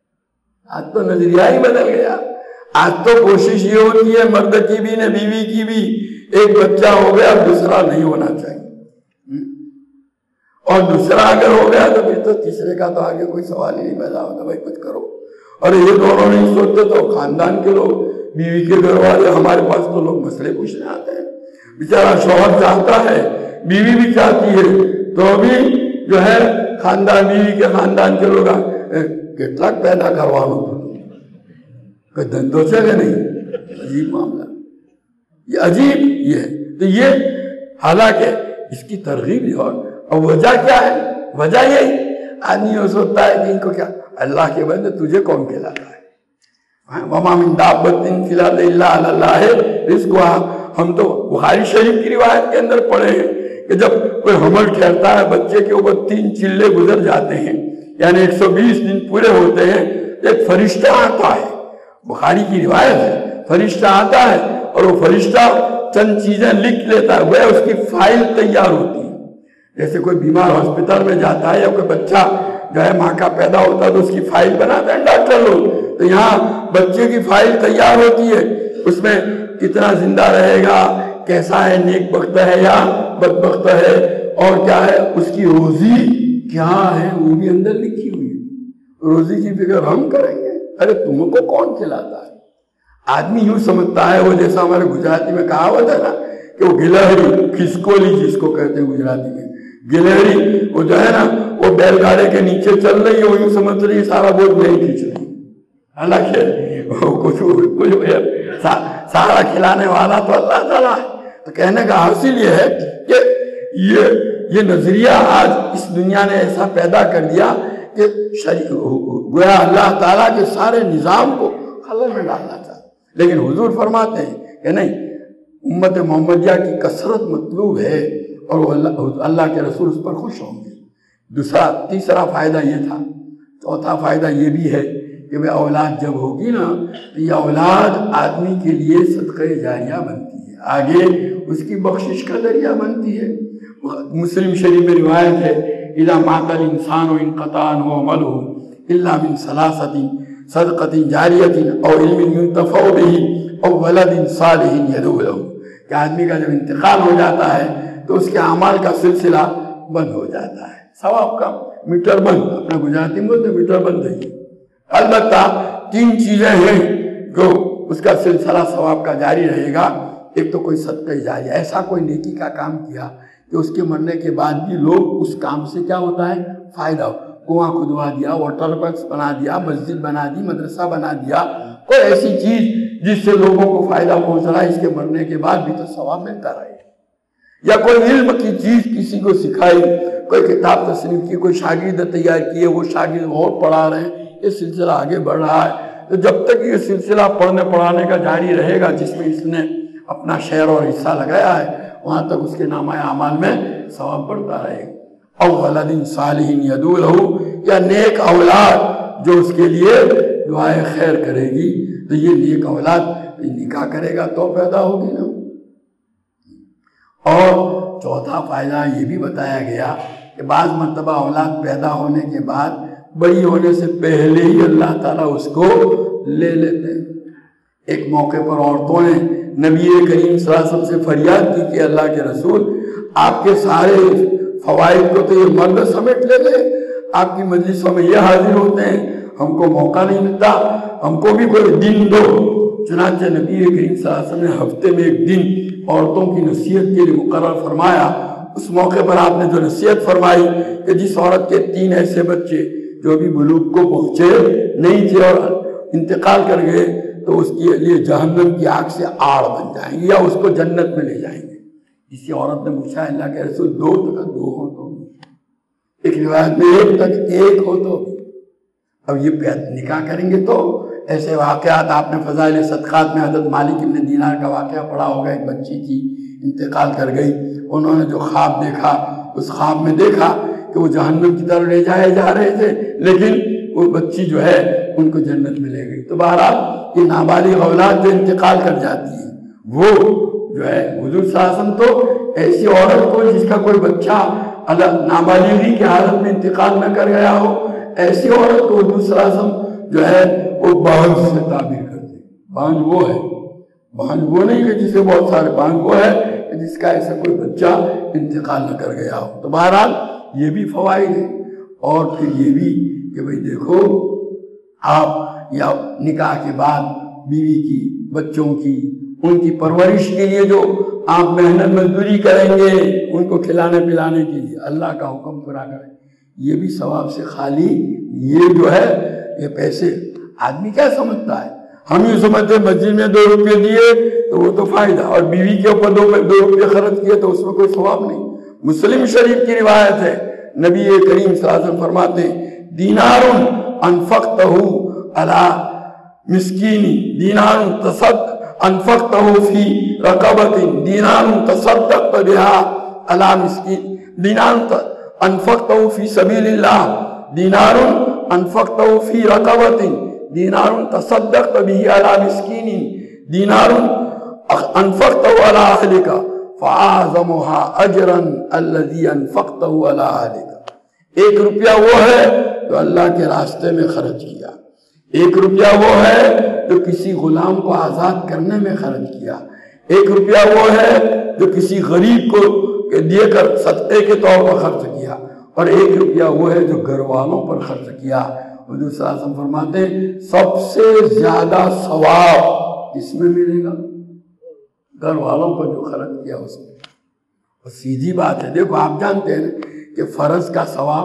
آج تو کوشش یہ ہوتی ہے مرد کی بھی نہ بیوی کی بھی، ایک بچہ ہو گیا دوسرا نہیں ہونا چاہیے، اور دوسرا اگر ہو گیا تو پھر تو تیسرے کا تو آگے کوئی سوال ہی نہیں پیدا ہوتا، بھائی کچھ کرو۔ اور یہ دونوں نہیں سوچتے تو خاندان کے لوگ، بیوی کے گھر والے، ہمارے پاس تو لوگ مسئلے پوچھنے آتے ہیں، بیچارہ شوہر چاہتا ہے، بیوی بھی چاہتی ہے، تو بھی جو ہے خاندان، بیوی کے خاندان کے لوگ کتلاک پیدا کروانا کوئی دندوں سے کہ نہیں، عجیب معاملہ، یہ عجیب یہ ہے۔ تو یہ حالانکہ اس کی ترغیب اور وجہ کیا ہے؟ وجہ یہی آدمی یہ سوچتا ہے کہ ان کو کیا، اللہ کے بندے تجھے کون کہلاتا ہے؟ وَمَا مِن دَابَّةٍ فِي الْأَرْضِ إِلَّا عَلَى اللَّهِ رِزْقُهَا۔ ہم تو بخاری شریف کی روایت کے اندر پڑھے ہیں کہ جب کوئی حمل ٹھہرتا ہے بچے کے اوپر 3 چلے گزر جاتے ہیں، یعنی 120 دن پورے ہوتے ہیں، ایک فرشتہ آتا ہے، بخاری کی روایت ہے، فرشتہ آتا ہے اور وہ فرشتہ چند چیزیں لکھ لیتا ہے، وہ اس کی فائل تیار ہوتی ہے۔ جیسے کوئی بیمار ہاسپٹل میں جاتا ہے یا کوئی بچہ جو ہے ماں کا پیدا ہوتا ہے تو اس کی فائل بناتے ہیں ڈاکٹر لوگ، تو یہاں بچے کی فائل تیار ہوتی ہے، اس میں کتنا زندہ رہے گا، کیسا ہے، نیک بخت ہے یا بدبخت ہے، اور کیا ہے اس کی روزی کیا ہے وہ بھی اندر لکھی ہوئی ہے۔ روزی کی فکر ہم کریں گے؟ ارے تم کو کون کھلاتا ہے؟ آدمی یوں سمجھتا ہے، وہ جیسا ہمارے گجراتی میں کہاوت ہے نا کہ وہ گلہری کھسکولی جس کو کہتے ہیں گجراتی میں، گلہری وہ جو ہے نا وہ بیل گاڑے کے نیچے چل رہی ہے، وہ یوں سمجھ رہی ہے سارا بوجھ نہیں کھینچ رہی، حالانکہ کچھ سارا کھلانے والا تو اللہ تعالیٰ ہے، تو کہنے کا حاصل یہ ہے کہ یہ نظریہ آج اس دنیا نے ایسا پیدا کر دیا کہ گویا اللہ تعالیٰ کے سارے نظام کو خلل میں ڈالنا چاہتا، لیکن حضور فرماتے ہیں کہ نہیں، امت محمدیہ کی کثرت مطلوب ہے اور وہ اللہ کے رسول اس پر خوش ہوں گے۔ تیسرا فائدہ یہ تھا۔ چوتھا فائدہ یہ بھی ہے کہ وہ اولاد جب ہوگی نا تو یہ اولاد آدمی کے لیے صدقہ جاریہ بنتی ہے، آگے اس کی بخشش کا ذریعہ بنتی ہے۔ مسلم شریف میں روایت ہے، اذا مات الانسان انقطع عنہ عمله الا من ثلاثۃ صدقۃ جاریۃ او علم ينتفع به او ولد صالح يدعو له، کہ آدمی کا جب انتقال ہو جاتا ہے تو اس کے اعمال کا سلسلہ بند ہو جاتا ہے، ثواب کا میٹر بند، اپنا گجراتی میں بولتے میٹر بند ہے۔ البتہ تین چیزیں ہیں جو اس کا سلسلہ ثواب کا جاری رہے گا۔ ایک تو کوئی صدقہ جاریہ، ایسا کوئی نیکی کا کام کیا کہ اس کے مرنے کے بعد بھی لوگ اس کام سے کیا ہوتا ہے، فائدہ ہو، کنواں کھدوا دیا، واٹر ورکس بنا دیا، مسجد بنا دی، مدرسہ بنا دیا، کوئی ایسی چیز جس سے لوگوں کو فائدہ پہنچ رہا ہے، اس کے مرنے کے بعد بھی تو ثواب ملتا رہے۔ یا کوئی علم کی چیز کسی کو سکھائی، کوئی کتاب تصنیف کی، کوئی شاگرد تیار کیے، وہ شاگرد اور پڑھا رہے ہیں، یہ سلسلہ آگے بڑھ رہا ہے۔ تو جب تک یہ سلسلہ پڑھنے پڑھانے کا جاری رہے گا جس میں اس نے اپنا شعر اور حصہ لگایا ہے، وہاں تک اس کے نامہ اعمال میں ثواب بڑھتا رہے گا۔ او ولد صالح یدعو لہ، یا نیک اولاد جو اس کے لیے دعائے خیر کرے گی، تو یہ نیک اولاد نکاح کرے گا تو پیدا ہوگی نا۔ اور چوتھا فائدہ یہ بھی بتایا گیا کہ بعض مرتبہ اولاد پیدا ہونے کے بعد بڑی ہونے سے پہلے ہی اللہ تعالیٰ اس کو لے لیتے ہیں۔ ایک موقع پر عورتوں نے نبی کریم صلی اللہ علیہ وسلم سے فریاد کی کہ اللہ کے رسول، آپ کے سارے فوائد کو تو یہ مرد سمیٹ لے گئے، آپ کی مجلسوں میں یہ حاضر ہوتے ہیں، ہم کو موقع نہیں ملتا، ہم کو بھی کوئی دن دو۔ چنانچہ نبی کریم صلی اللہ علیہ وسلم نے ہفتے میں ایک دن عورتوں کی نصیحت کے لیے مقرر فرمایا۔ اس موقع پر آپ نے جو نصیحت فرمائی کہ جس عورت کے 3 ایسے بچے جو بھی بلوغ کو پہنچے نہیں تھے اور انتقال کر گئے تو اس کے لیے جہنم کی آگ سے آڑ بن جائیں گے یا اس کو جنت میں لے جائیں گے۔ کسی عورت نے پوچھا اللہ کے رسول 2 تک 2 ہو تو بھی، ایک روایت میں 1 تک 1 ہو تو بھی، اب یہ نکاح کریں گے تو ایسے واقعات آپ نے فضائل صدقات میں حضرت مالک ابن دینار کا واقعہ پڑھا ہوگا۔ ایک بچی کی انتقال کر گئی، انہوں نے جو خواب دیکھا اس خواب میں دیکھا کہ وہ جہنم کی طرف لے جائے جا رہے تھے، لیکن وہ بچی جو ہے ان کو جنت میں لے گئی۔ تو بہرحال یہ نابالغ اولاد جو انتقال کر جاتی ہے وہ جو ہے حضور صلی اللہ علیہ وسلم تو ایسی عورت کو جس کا کوئی بچہ نابالغی کی حالت میں انتقال نہ کر گیا ہو، ایسی عورت کو حضور صلی اللہ علیہ وسلم جو ہے وہ بانج سے تعبیر کرتے ہیں۔ بانج وہ ہے، بانج وہ نہیں کہ جسے بہت سارے، بانج وہ ہے کہ جس کا ایسا کوئی بچہ انتقال نہ کر گیا ہو۔ تو بہرحال یہ بھی فوائد ہیں۔ اور پھر یہ بھی کہ بھئی دیکھو، آپ یا نکاح کے بعد بیوی کی، بچوں کی، ان کی پرورش کے لیے جو آپ محنت مزدوری کریں گے ان کو کھلانے پلانے کے لیے، اللہ کا حکم پورا کریں، یہ بھی ثواب سے خالی یہ جو ہے یہ پیسے آدمی کیا سمجھتا ہے؟ ہم یہ سمجھتے ہیں مسجد میں 2 روپے دیے تو وہ تو فائدہ، اور بیوی کے اوپر 2 روپے خرچ کیے تو اس میں کوئی ثواب نہیں۔ مسلم شریف کی روایت ہے، نبی کریم صلی اللہ علیہ وسلم فرماتے ہیں دینار انفقتہ علی مسکین، دینار انفقتہ فی رقبۃ، دینار تصدقت بها علی مسکین، دینار انفقتہ فی سبیل اللہ، دینار انفقتہ فی رقبۃ، دینار تصدقت به علی مسکین، دینار انفقتہ علی اہلک فاعظمها اجرا الذی انفقتہ علی اہلک۔ 1 روپیہ وہ ہے جو اللہ کے راستے میں خرچ کیا، 1 روپیہ وہ ہے جو کسی غلام کو آزاد کرنے میں خرچ کیا، 1 روپیہ وہ ہے جو کسی غریب کو دے کر صدقے کے طور پر خرچ کیا، اور 1 روپیہ وہ ہے جو گھر والوں پر خرچ کیا۔ حضور صلی اللہ علیہ وسلم فرماتے ہیں سب سے زیادہ ثواب کس میں ملے گا؟ گھر والوں پر جو خرچ کیا اس میں۔ اور سیدھی بات ہے، دیکھو آپ جانتے ہیں کہ فرض کا ثواب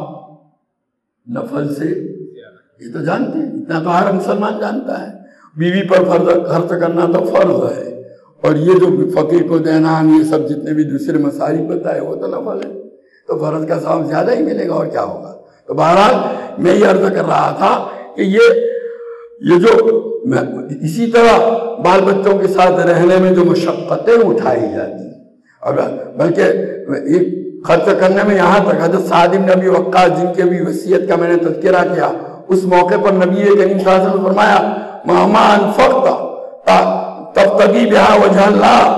نفل سے، یہ تو جانتے ہیں، اتنا تو ہر مسلمان جانتا ہے، بیوی پر خرچ کرنا تو فرض ہے، اور یہ جو فقیر کو دینا یہ سب جتنے بھی دوسرے مسائل بتائے وہ تو نفل ہے، تو فرض کا ثواب زیادہ ہی ملے گا اور کیا ہوگا۔ تو بہرحال میں یہ عرض کر رہا تھا کہ یہ جو اسی طرح بال بچوں کے ساتھ رہنے میں جو مشقتیں اٹھائی جاتی ہیں، اور بلکہ خرچ کرنے میں یہاں تک حضرت سعد بن ابی وقاص جن کے بھی وصیت کا میں نے تذکرہ کیا، اس موقع پر نبی کریم صلی اللہ علیہ وسلم نے فرمایا مَا أَنفَقْتَ تَبْتَغِي بِهَا وَجْهَ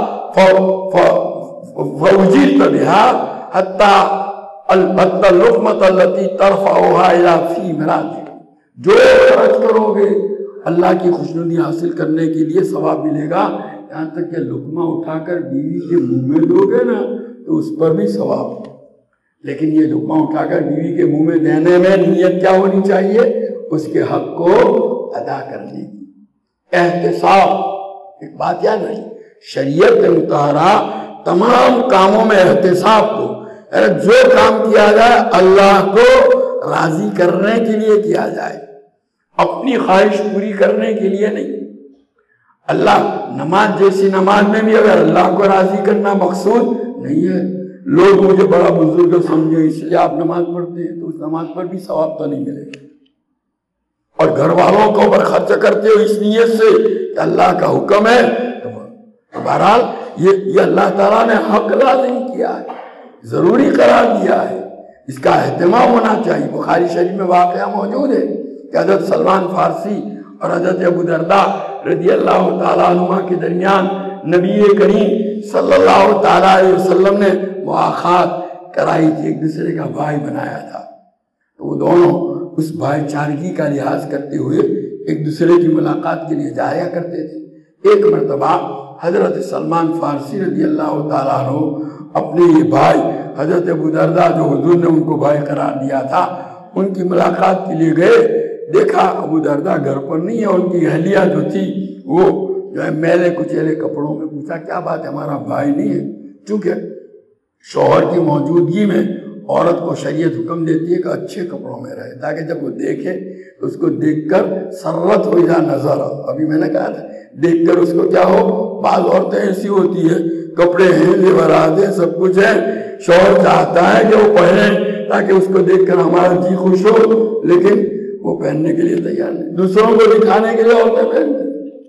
اللَّهِ فَأُجِرْتَ بِهَا حَتَّى اللُّقْمَةَ الَّتِي تَرْفَعُهَا إِلَى فِي امْرَأَتِكَ، جو خرچ کرو گے اللہ کی خوشنودی حاصل کرنے کے لیے ثواب ملے گا، یہاں تک کہ لقمہ اٹھا کر بیوی کے منہ میں دو گے نا تو اس پر بھی ثواب۔ لیکن یہ لقمہ اٹھا کر بیوی کے منہ میں دینے میں نیت کیا ہونی چاہیے؟ اس کے حق کو ادا کرنے کی، احتساب۔ ایک بات یاد رہی، شریعت مطہرہ تمام کاموں میں احتساب کو، جو کام کیا جائے اللہ کو راضی کرنے کے لیے کیا جائے، اپنی خواہش پوری کرنے کے لیے نہیں۔ اللہ نماز جیسی نماز میں بھی اگر اللہ کو راضی کرنا مقصود نہیں ہے، لوگ مجھے بڑا بزرگ سمجھے اس لیے آپ نماز پڑھتے ہیں، تو اس نماز پر بھی ثواب تو نہیں ملے گا۔ اور گھر والوں کو اوپر خرچ کرتے ہو اس نیت سے کہ اللہ کا حکم ہے، تو بہرحال یہ اللہ تعالیٰ نے حق لازم کیا ہے، ضروری قرار دیا ہے، اس کا اہتمام ہونا چاہیے۔ بخاری شریف میں واقعہ موجود ہے کہ حضرت سلمان فارسی اور حضرت ابو درداء رضی اللہ تعالیٰ عنہ کے درمیان نبی کریم صلی اللہ تعالیٰ علیہ وسلم نے مواخات کرائی تھی، ایک دوسرے کا بھائی بنایا تھا، تو وہ دونوں اس بھائی چارگی کا لحاظ کرتے ہوئے ایک دوسرے کی ملاقات کے لیے جایا کرتے تھے۔ ایک مرتبہ حضرت سلمان فارسی رضی اللہ تعالیٰ عنہ اپنے یہ بھائی حضرت ابو درداء جو حضور نے ان کو بھائی قرار دیا تھا، ان کی ملاقات کے لیے گئے، دیکھا ابو درداء گھر پر نہیں ہے، ان کی اہلیہ جو تھی وہ جو ہے میلے کچیلے کپڑوں میں، پوچھا کیا بات ہے ہمارا بھائی نہیں ہے؟ چونکہ شوہر کی موجودگی میں عورت کو شریعت حکم دیتی ہے کہ اچھے کپڑوں میں رہے، تاکہ جب وہ دیکھے تو اس کو دیکھ کر سرت ہو جا نظر ہو۔ ابھی میں نے کہا تھا دیکھ کر اس کو کیا ہو، بعض عورتیں ایسی ہوتی ہے کپڑے ہیں زیورات ہیں سب کچھ ہے، شوہر چاہتا ہے کہ وہ پہنے تاکہ اس کو دیکھ کر ہمارا جی خوش ہو، لیکن وہ پہننے کے لیے تیار نہیں، دوسروں کو دکھانے کے لیے عورتیں پہنتی،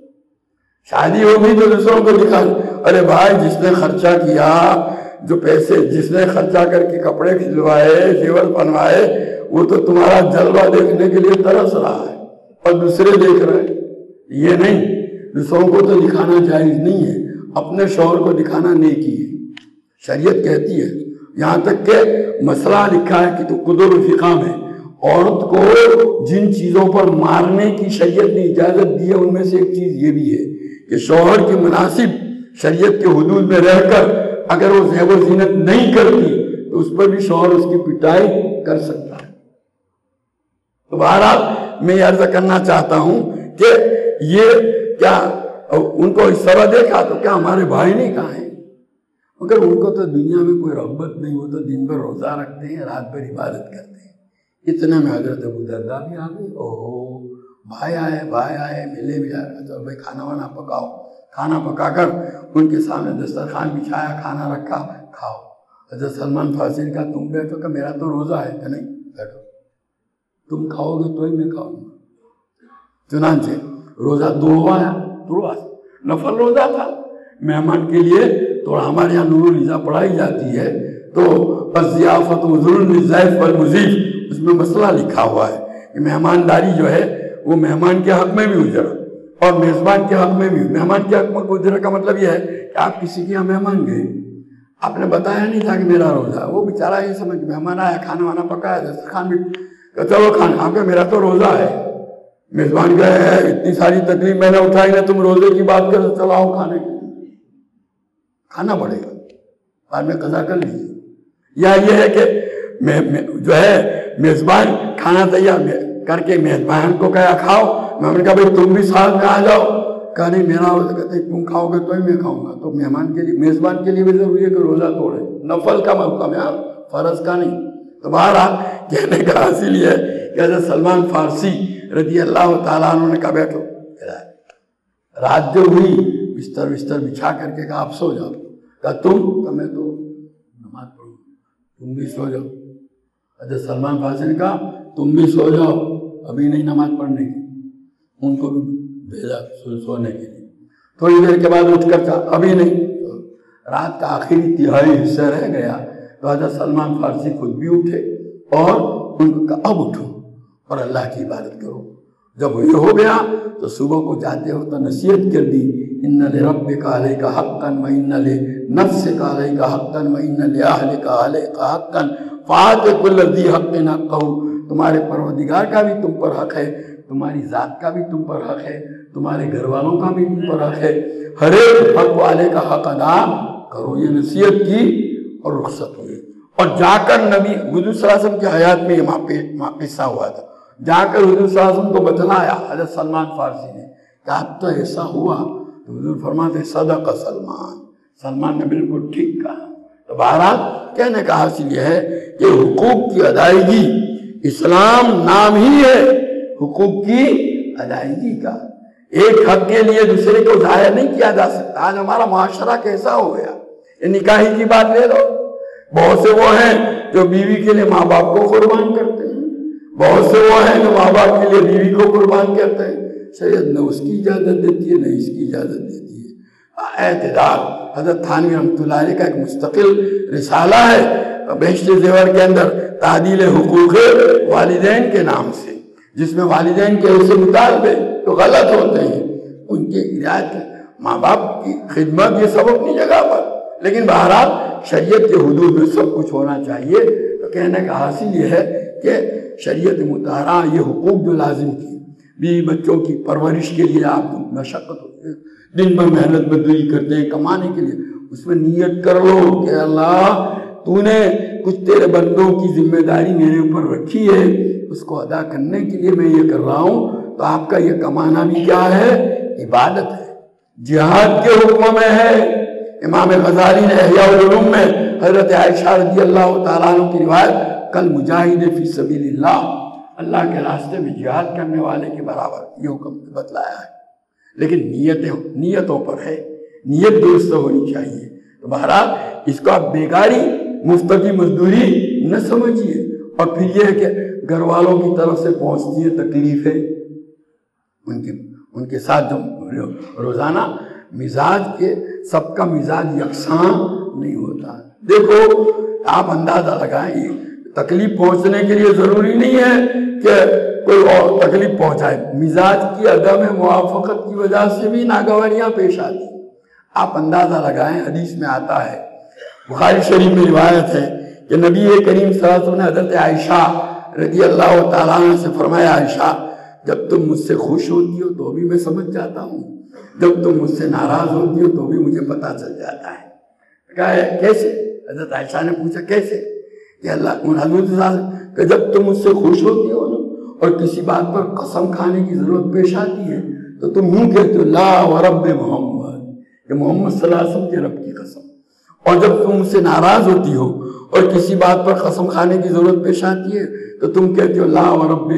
شادی ہوگی تو دوسروں کو دکھانے۔ ارے بھائی جس نے خرچہ کیا، جو پیسے جس نے خرچہ کر کے کپڑے کھلوائے زیور بنوائے، وہ تو تمہارا جلوہ دیکھنے کے لیے ترس رہا ہے اور دوسرے دیکھ رہے ہیں۔ یہ نہیں، دوسروں کو تو دکھانا جائز نہیں ہے، اپنے شوہر کو دکھانا نیکی ہے۔ شریعت کہتی ہے، یہاں تک کہ مسئلہ لکھا ہے کہ تو قدر فقہ میں عورت کو جن چیزوں پر مارنے کی شریعت نے اجازت دی ہے، ان میں سے ایک چیز یہ بھی ہے کہ شوہر کی مناسب شریعت کے حدود میں رہ کر اگر وہ زیب و زینت نہیں کرتی تو اس پر بھی شوہر اس کی پٹائی کر سکتا ہے۔ تو بہرحال میں یہ عرض کرنا چاہتا ہوں کہ یہ کیا ان کو اس طرح دیکھا تو کیا ہمارے بھائی نہیں کہاں ہیں؟ مگر ان کو تو دنیا میں کوئی رغبت نہیں، وہ تو دن بھر روزہ رکھتے ہیں، رات بھر عبادت کرتے ہیں۔ اتنے میں حضرت ابو درداء بھی آ گئی، اوہو بھائی آئے ملے بھی آ گئے، تو بھائی کھانا وانا پکاؤ۔ کھانا پکا کر ان کے سامنے دسترخوان بچھایا، کھانا رکھا، کھاؤ۔ حضرت سلمان فارسی نے کہا تم بیٹھو، کہ میرا تو روزہ ہے، کہ نہیں بیٹھو، تم کھاؤ گے تو ہی میں کھاؤں گا۔ چنانچہ روزہ دڑوایا، نفل روزہ تھا، مہمان کے لیے تو ہمارے یہاں نور الغذا پڑھائی جاتی ہے، تو الضیافۃ عذر للضیف والمضیف، اس میں مسئلہ لکھا ہوا ہے کہ مہمانداری جو ہے وہ مہمان کے حق میں بھی اجرت اور میزبان کے حق میں بھی۔ مہمان کے حق میں اجرت کا مطلب یہ ہے کہ آپ کسی کے یہاں مہمان گئے، آپ نے بتایا نہیں تھا کہ میرا روزہ، وہ بیچارہ یہ سمجھ مہمان آیا، کھانا وانا پکایا، دسترخوان بھی چلو کھانا، آپ کہ میرا تو روزہ ہے۔ میزبان گئے ہے، اتنی ساری تکلیف میں نے اٹھائی نہ، تم روزے کی بات کر چلاؤ کھانے کے لیے، کھانا پڑے گا، بعد میں قضا کر لیجیے۔ یا یہ ہے کہ جو ہے میزبان کھانا تیار کر کے میزبان کو کہا کھاؤ، میں نے کہا بھائی تم بھی ساتھ میں آ جاؤ، کہا نہیں میرا روزہ، کہتے تم کھاؤ گے تو ہی میں کھاؤں گا۔ تو مہمان کے لیے میزبان کے لیے بھی ضروری ہے کہ روزہ توڑے، نفل کا حکم ہے، فرض کا نہیں۔ تو بہرحال کہنے کا حاصل یہ ہے کہ حضرت سلمان فارسی رضی اللہ تعالیٰ عنہ نے کہا بیٹھو۔ رات جو ہوئی بستر بچھا کر کے کہا آپ سو جاؤ. کہا تم؟ کہ میں تو نماز پڑھوں. تم بھی سو جاؤ. حضرت سلمان فارسی نے کہا تم بھی سو جاؤ، ابھی نہیں نماز پڑھنے کی. ان کو بھی بھیجا سونے کے لیے. تھوڑی دیر کے بعد اٹھ کر کہا ابھی نہیں. رات کا آخری تہائی حصہ رہ گیا تو حضرت سلمان فارسی خود بھی اٹھے اور ان کو کہا اب اٹھو اور اللہ کی عبادت کرو. جب یہ ہو گیا تو صبح کو جاتے ہو تو نصیحت کر دی ان لربک علیک حقا وان لنفسک علیک حقا وان لاہلک علیک حقا فآت کل ذی حق حقہ. تمہارے پروردگار کا بھی تم پر حق ہے، تمہاری ذات کا بھی تم پر حق ہے، تمہارے گھر والوں کا بھی تم پر حق ہے، ہر ایک حق والے کا حق ادا کرو. یہ نصیحت کی اور رخصت ہوئی. اور جا کر نبی حضور صلی اللہ علیہ وسلم کی حیات میں یہ قصہ ہوا تھا. جا کر حضور صلی اللہ علیہ وسلم کو بتلایا حضرت سلمان فارسی نے کہ اب تو ایسا ہوا. تو حضور فرماتے صدق سلمان، سلمان نے بالکل ٹھیک کہا. تو بہرحال کہنے کا حاصل یہ ہے کہ حقوق کی ادائیگی، اسلام نام ہی ہے حقوق کی ادائیگی کا. ایک حق کے لیے دوسرے کو ضائع نہیں کیا جا سکتا. آج ہمارا معاشرہ کیسا ہو گیا. یہ نکاحی کی بات لے لو، بہت سے وہ ہیں جو بیوی کے لیے ماں باپ کو قربان کرتے ہیں، بہت سے وہ ہیں جو ماں باپ کے لیے بیوی کو قربان کرتے ہیں. شریعت نہ اس کی اجازت دیتی ہے نہ اس کی اجازت دیتی ہے. اعتدال. حضرت تھانوی رحمۃ اللہ علیہ کا ایک مستقل رسالہ ہے بہشت زیور کے اندر تعدیل حقوق والدین کے نام سے، جس میں والدین کے ایسے مطالبے تو غلط ہوتے ہیں ان کی رعایت. ماں باپ کی خدمت یہ سب اپنی جگہ پر، لیکن بہرحال شریعت کے حدود میں سب کچھ ہونا چاہیے. تو کہنے کا حاصل یہ ہے کہ شریعت مطہرہ یہ حقوق جو لازم کی، بیوی بچوں کی پرورش کے لیے آپ مشقت ہوتی ہے، دن بھر محنت مزدوری کرتے ہیں کمانے کے لیے، اس میں نیت کر لو کہ اللہ تو نے کچھ تیرے بندوں کی ذمہ داری میرے اوپر رکھی ہے، اس کو ادا کرنے کے لیے میں یہ کر رہا ہوں. تو آپ کا یہ کمانا بھی کیا ہے؟ عبادت ہے. جہاد کے حکم میں ہے. امام غزالی نے احیاء العلوم میں حضرت عائشہ رضی اللہ تعالیٰ عنہ کی روایت کل مجاہد فی سبیل اللہ کے راستے میں جہاد کرنے والے کے برابر یہ حکم بتلایا ہے. لیکن نیتوں پر ہے، نیت درست ہونی چاہیے. تو بہرحال اس کو آپ بیکاری مفت کی مزدوری نہ سمجھیے. اور پھر یہ ہے کہ گھر والوں کی طرف سے پہنچتی ہے تکلیفیں ان کے ساتھ جو روزانہ مزاج کے سب کا مزاج یکساں نہیں ہوتا. دیکھو آپ اندازہ لگائیں، تکلیف پہنچنے کے لیے ضروری نہیں ہے کہ کوئی اور تکلیف پہنچائے. مزاج کی عدم موافقت کی وجہ سے بھی ناگواریاں پیش آتی. آپ اندازہ لگائیں، حدیث میں آتا ہے، بخاری شریف میں روایت ہے کہ نبی کریم صلی اللہ علیہ وسلم نے حضرت عائشہ رضی اللہ تعالیٰ عنہ سے فرمایا عائشہ جب تم مجھ سے خوش ہوتی ہو تو بھی میں سمجھ جاتا ہوں، جب تم مجھ سے ناراض ہوتی ہو تو بھی مجھے پتہ چل جاتا ہے. کہا کیسے؟ حضرت عائشہ نے پوچھا کیسے؟ کہ اللہ حضور صلی اللہ علیہ وسلم کہ جب تم مجھ سے خوش ہوتی ہو نا اور کسی بات پر قسم کھانے کی ضرورت پیش آتی ہے تو تم یوں کہتے ہو لا ورب محمد، کہ محمد صلی اللہ علیہ وسلم کے رب کی قسم. اور جب تم مجھ سے ناراض ہوتی ہو اور کسی بات پر قسم کھانے کی ضرورت پیش آتی ہے تو تم کہتے ہو لا ورب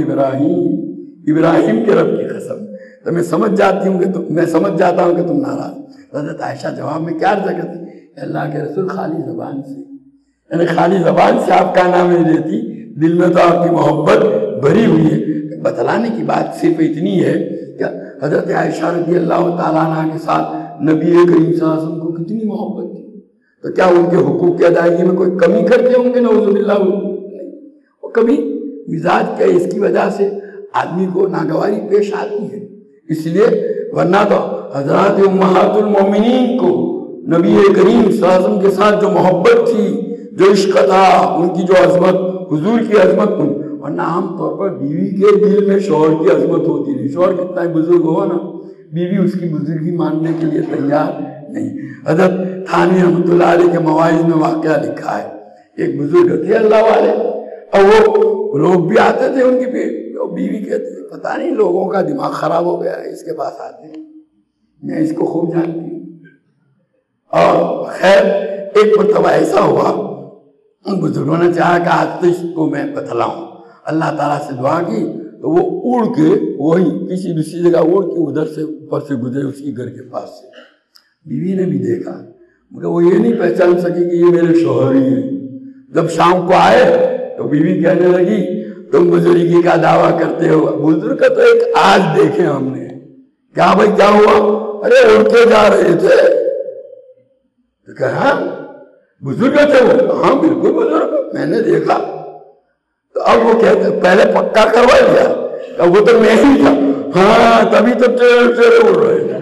ابراہیم کے رب کی قسم. تو میں سمجھ جاتا ہوں کہ تم ناراض. حضرت عائشہ جواب میں کیا عرض کرتی؟ اللہ کے رسول خالی زبان سے، یعنی خالی زبان سے آپ کا نام نہیں لیتی، دل میں تو آپ کی محبت بھری ہوئی ہے. بتلانے کی بات صرف اتنی ہے کہ حضرت عائشہ رضی اللہ تعالیٰ عنہ کے ساتھ نبی کریم صلی اللہ علیہ وسلم کو کتنی محبت تھی. تو کیا ان کے حقوق کی ادائیگی میں کوئی کمی کرتے ہوں گے؟ نعوذ باللہ نہیں. وہ کبھی مزاج کے اس کی وجہ سے آدمی کو ناگواری پیش آتی ہے. اس لیے ورنہ تو حضرات امہات المومنین کو نبی کریم صلی اللہ علیہ وسلم کے ساتھ جو محبت تھی، جو عشق تھا، ان کی جو عظمت، حضور کی عظمت، ورنہ عام طور پر بیوی کے دل میں شوہر کی عظمت ہوتی نہیں. شوہر کتنا ہی بزرگ ہو نا، بیوی اس کی بزرگی ماننے کے لیے تیار نہیں. حضرت تھانوی رحمۃ اللہ علیہ کے مواعظ میں واقعہ لکھا ہے، ایک بزرگ تھے اللہ والے، اور وہ لوگ بھی آتے تھے ان کی بیوی کہتے تھے پتہ نہیں لوگوں کا دماغ خراب ہو گیا ہے، اس کے پاس آتے ہیں، میں اس کو خوب جانتی ہوں. اور خیر ایک مرتبہ ایسا ہوا، ان بزرگوں نے چاہا کہ آج اس کو میں بتلاؤں. اللہ تعالیٰ سے دعا کی تو وہ اڑ کے وہی کسی دوسری جگہ اڑ کے ادھر سے اوپر سے گزرے اس کی گھر کے پاس سے. بیوی نے بھی دیکھا مگر وہ یہ نہیں پہچان سکی کہ یہ میرے شوہر ہی ہیں۔ جب شام کو آئے تو بیوی کہنے لگی تم بزرگی کا دعویٰ کرتے ہو، بزرگ کا تو ایک آج دیکھے ہم نے۔ کیا بھائی کیا ہوا؟ ارے اڑ کے جا رہے تھے۔ تو کہا بزرگ تھے وہ؟ ہاں بالکل بزرگ، میں نے دیکھا۔ تو اب وہ کہتے پہلے پکا کروا لیا، اب وہ تو میں ہی تھا۔ ہاں تبھی تو ٹیڑے اڑ رہے تھے۔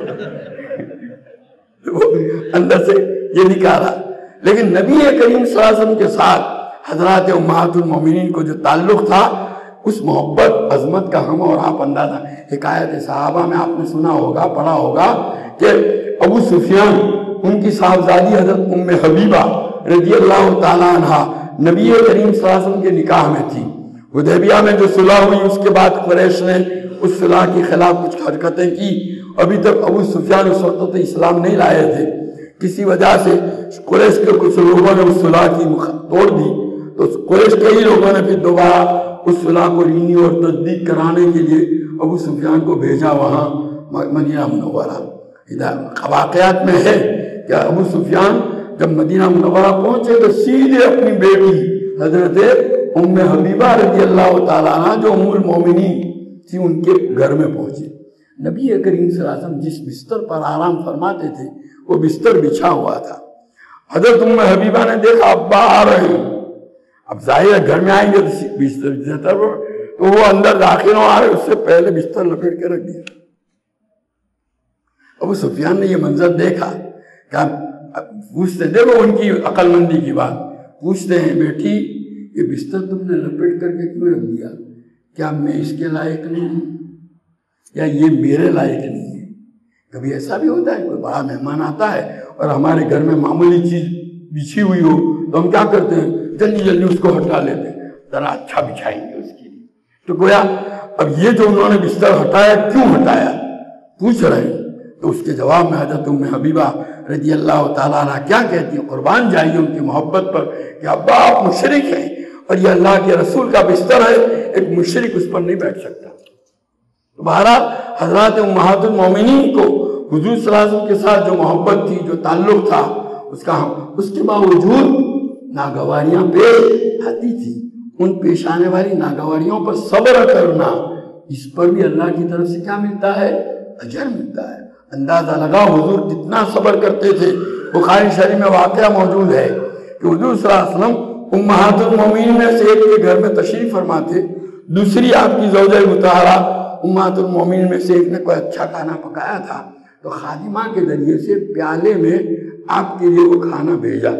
اندر سے یہ نکالا۔ لیکن نبی کریم صلی اللہ علیہ وسلم کے ساتھ حضرات امہات المومنین کو جو تعلق تھا، اس محبت عظمت کا ہم اور آپ اندازہ۔ حکایت صحابہ میں آپ نے سنا ہوگا، پڑھا ہوگا کہ ابو سفیان ان کی صاحبزادی حضرت ام حبیبہ رضی اللہ تعالیٰ عنہ نبی کریم صلی اللہ علیہ وسلم کے نکاح میں تھی۔ حدیبیہ میں جو صلح ہوئی اس کے بعد قریش نے اس صلح کے خلاف کچھ حرکتیں کی۔ ابھی تک ابو سفیان اس وقت اسلام نہیں لائے تھے، کسی وجہ سے قریش کے کچھ لوگوں نے اس صلح کی توڑ دی، تو قریش کے ہی لوگوں نے پھر دوبارہ اس صلح کو رینی اور تجدید کرانے کے لیے ابو سفیان کو بھیجا وہاں مدینہ منورہ۔ واقعات میں ہے کہ ابو سفیان جب مدینہ منورہ پہنچے تو سیدھے اپنی بیٹی حضرت ام حبیبہ رضی اللہ تعالیٰ عنہ جو ام المومنین تھی ان کے گھر میں پہنچے۔ نبی کریم صلی اللہ علیہ وسلم جس بستر پر آرام فرماتے تھے وہ بستر بچھا ہوا تھا۔ حضرت ام حبیبہ نے دیکھا ابا آ رہے ہیں، اب ظاہر ہے گھر میں آئیں گے تو بستر پر، تو وہ اندر داخل ہو آ رہے، اس سے پہلے بستر لپیٹ کے رکھ دیا۔ ابو سفیان نے یہ منظر دیکھا کہ پوچھتے، دیکھو ان کی عقل مندی کی بات، پوچھتے ہیں بیٹی یہ بستر تم نے لپیٹ کر کے کیوں رکھ دیا؟ کیا میں اس کے لائق نہیں ہوں یا یہ میرے لائق نہیں ہے؟ کبھی ایسا بھی ہوتا ہے کوئی بڑا مہمان آتا ہے اور ہمارے گھر میں معمولی چیز بچھی ہوئی ہو تو ہم کیا کرتے ہیں جلدی جلدی اس کو ہٹا لیتے ہیں، ذرا اچھا بچھائیں گے اس کے لیے۔ تو گویا اب یہ جو انہوں نے بستر ہٹایا کیوں ہٹایا پوچھ رہے ہیں، تو اس کے جواب میں حضرت ام حبیبہ رضی اللہ تعالیٰ عنہ کیا کہتی ہیں، قربان جائیے ان کی محبت پر کہ ابا آپ مشرک ہیں اور یہ اللہ کے رسول کا بستر ہے، ایک مشرک اس پر نہیں بیٹھ سکتا۔ بہرحال حضرات امہات المومنین کو حضور صلی اللہ علیہ وسلم کے ساتھ جو محبت تھی، جو تعلق تھا، اس کے باوجود ناگواریاں پیش آتی تھی۔ ان پیش آنے والی ناگواریوں پر صبر کرنا، اس پر بھی اللہ کی طرف سے کیا ملتا ہے؟ اجر ملتا ہے۔ اندازہ لگا حضور کتنا صبر کرتے تھے۔ بخاری شریف میں واقعہ موجود ہے کہ حضور صلی اللہ علیہ وسلم امہات المومنین میں سے ایک کے گھر میں تشریف فرما تھے، دوسری آپ کی زوجہ مطہرہ امہات المومنین میں سے ایک نے کوئی اچھا کھانا پکایا تھا تو خادمہ کے ذریعے سے پیالے میں آپ کے لیے وہ کھانا بھیجا۔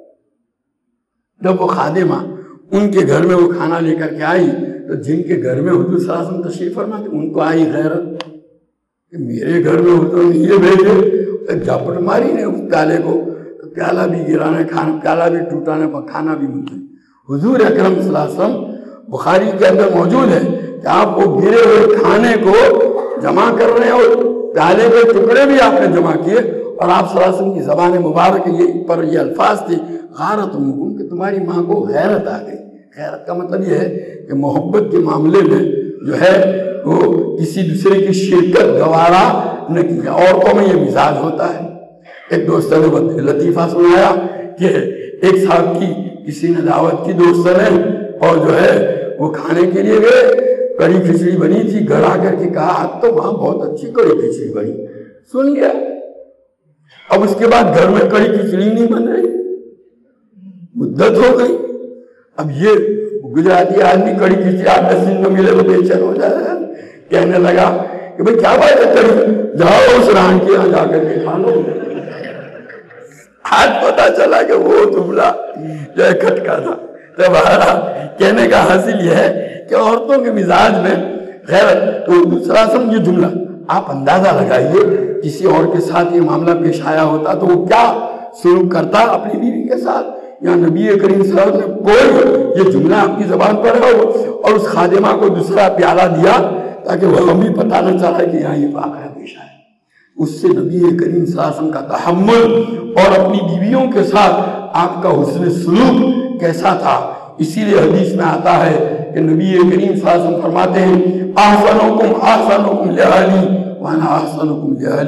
جب وہ خادمہ ان کے گھر میں وہ کھانا لے کر کے آئی تو جن کے گھر میں حضور صلی اللہ علیہ وسلم تشریف فرما تھے ان کو آئی غیرت کہ میرے گھر میں حضور نے یہ بھیجے، جھپٹ ماری نے اس پیالے کو، پیالہ بھی گرانا، کھانا پیالہ بھی ٹوٹانا، کھانا بھی ملتا۔ حضور اکرم صلی اللہ علیہ وسلم بخاری کے اندر موجود ہے کہ آپ وہ گرے ہوئے کھانے کو جمع کر رہے ہیں اور پیالے کے ٹکڑے بھی آپ نے جمع کیے، اور آپ صلی اللہ علیہ وسلم کی زبان مبارک پر یہ الفاظ تھے غارت امکم، کہ تمہاری ماں کو غیرت آ گئی۔ غیرت کا مطلب یہ ہے کہ محبت کے معاملے میں جو ہے وہ کسی دوسرے کی شرکت گوارا نہ کی۔ عورتوں میں یہ مزاج ہوتا ہے۔ ایک دوست نے لطیفہ سنایا کہ ایک صاحب کی کسی نے دعوت کی دوست نے، اور جو ہے وہ کھانے کے لیے گئے، کڑی کھچڑی بنی تھی، گھر آ کر کے کہا آج تو وہاں بہت اچھی کڑی کھچڑی بنی، سن گیا۔ اب اس کے بعد گھر میں کڑی کھچڑی نہیں بن رہی، مدت ہو گئی۔ اب یہ گجراتی آدمی کڑی کھچڑی 8-10 دن میں ملے تو بے چین ہو جائے گا، کہنے لگا کہ بھئی کیا بات ہے کڑی، جاؤ اس ران کے یہاں جا کر کے کھا لو۔ آج پتا چلا کہ وہ دبلا جو ہے کھٹکا تھا۔ تو بہرحال کہنے کا حاصل یہ ہے کہ عورتوں کے مزاج میں غیرت۔ تو دوسرا سم یہ جملہ آپ اندازہ لگائیے کسی اور کے ساتھ یہ معاملہ پیش آیا ہوتا تو وہ کیا سلوک کرتا اپنی بیوی کے ساتھ، یا نبی کریم صلی اللہ علیہ وسلم نے کوئی یہ جملہ آپ کی زبان پر ہے اور اس خادمہ کو دوسرا پیالہ دیا تاکہ وہ ہمیں پتہ نہ چلا کہ یہاں یہ واقعہ پیش آیا۔ اس سے نبی کریم صلی اللہ علیہ وسلم کا تحمل اور اپنی بیویوں کے ساتھ آپ کا حسن سلوک کیسا تھا۔ اسی لیے حدیث میں آتا ہے کہ نبی کریم صلی اللہ علیہ وسلم فرماتے ہیں احسنکم احسنکم لأہلی وانا احسنکم لأہلی،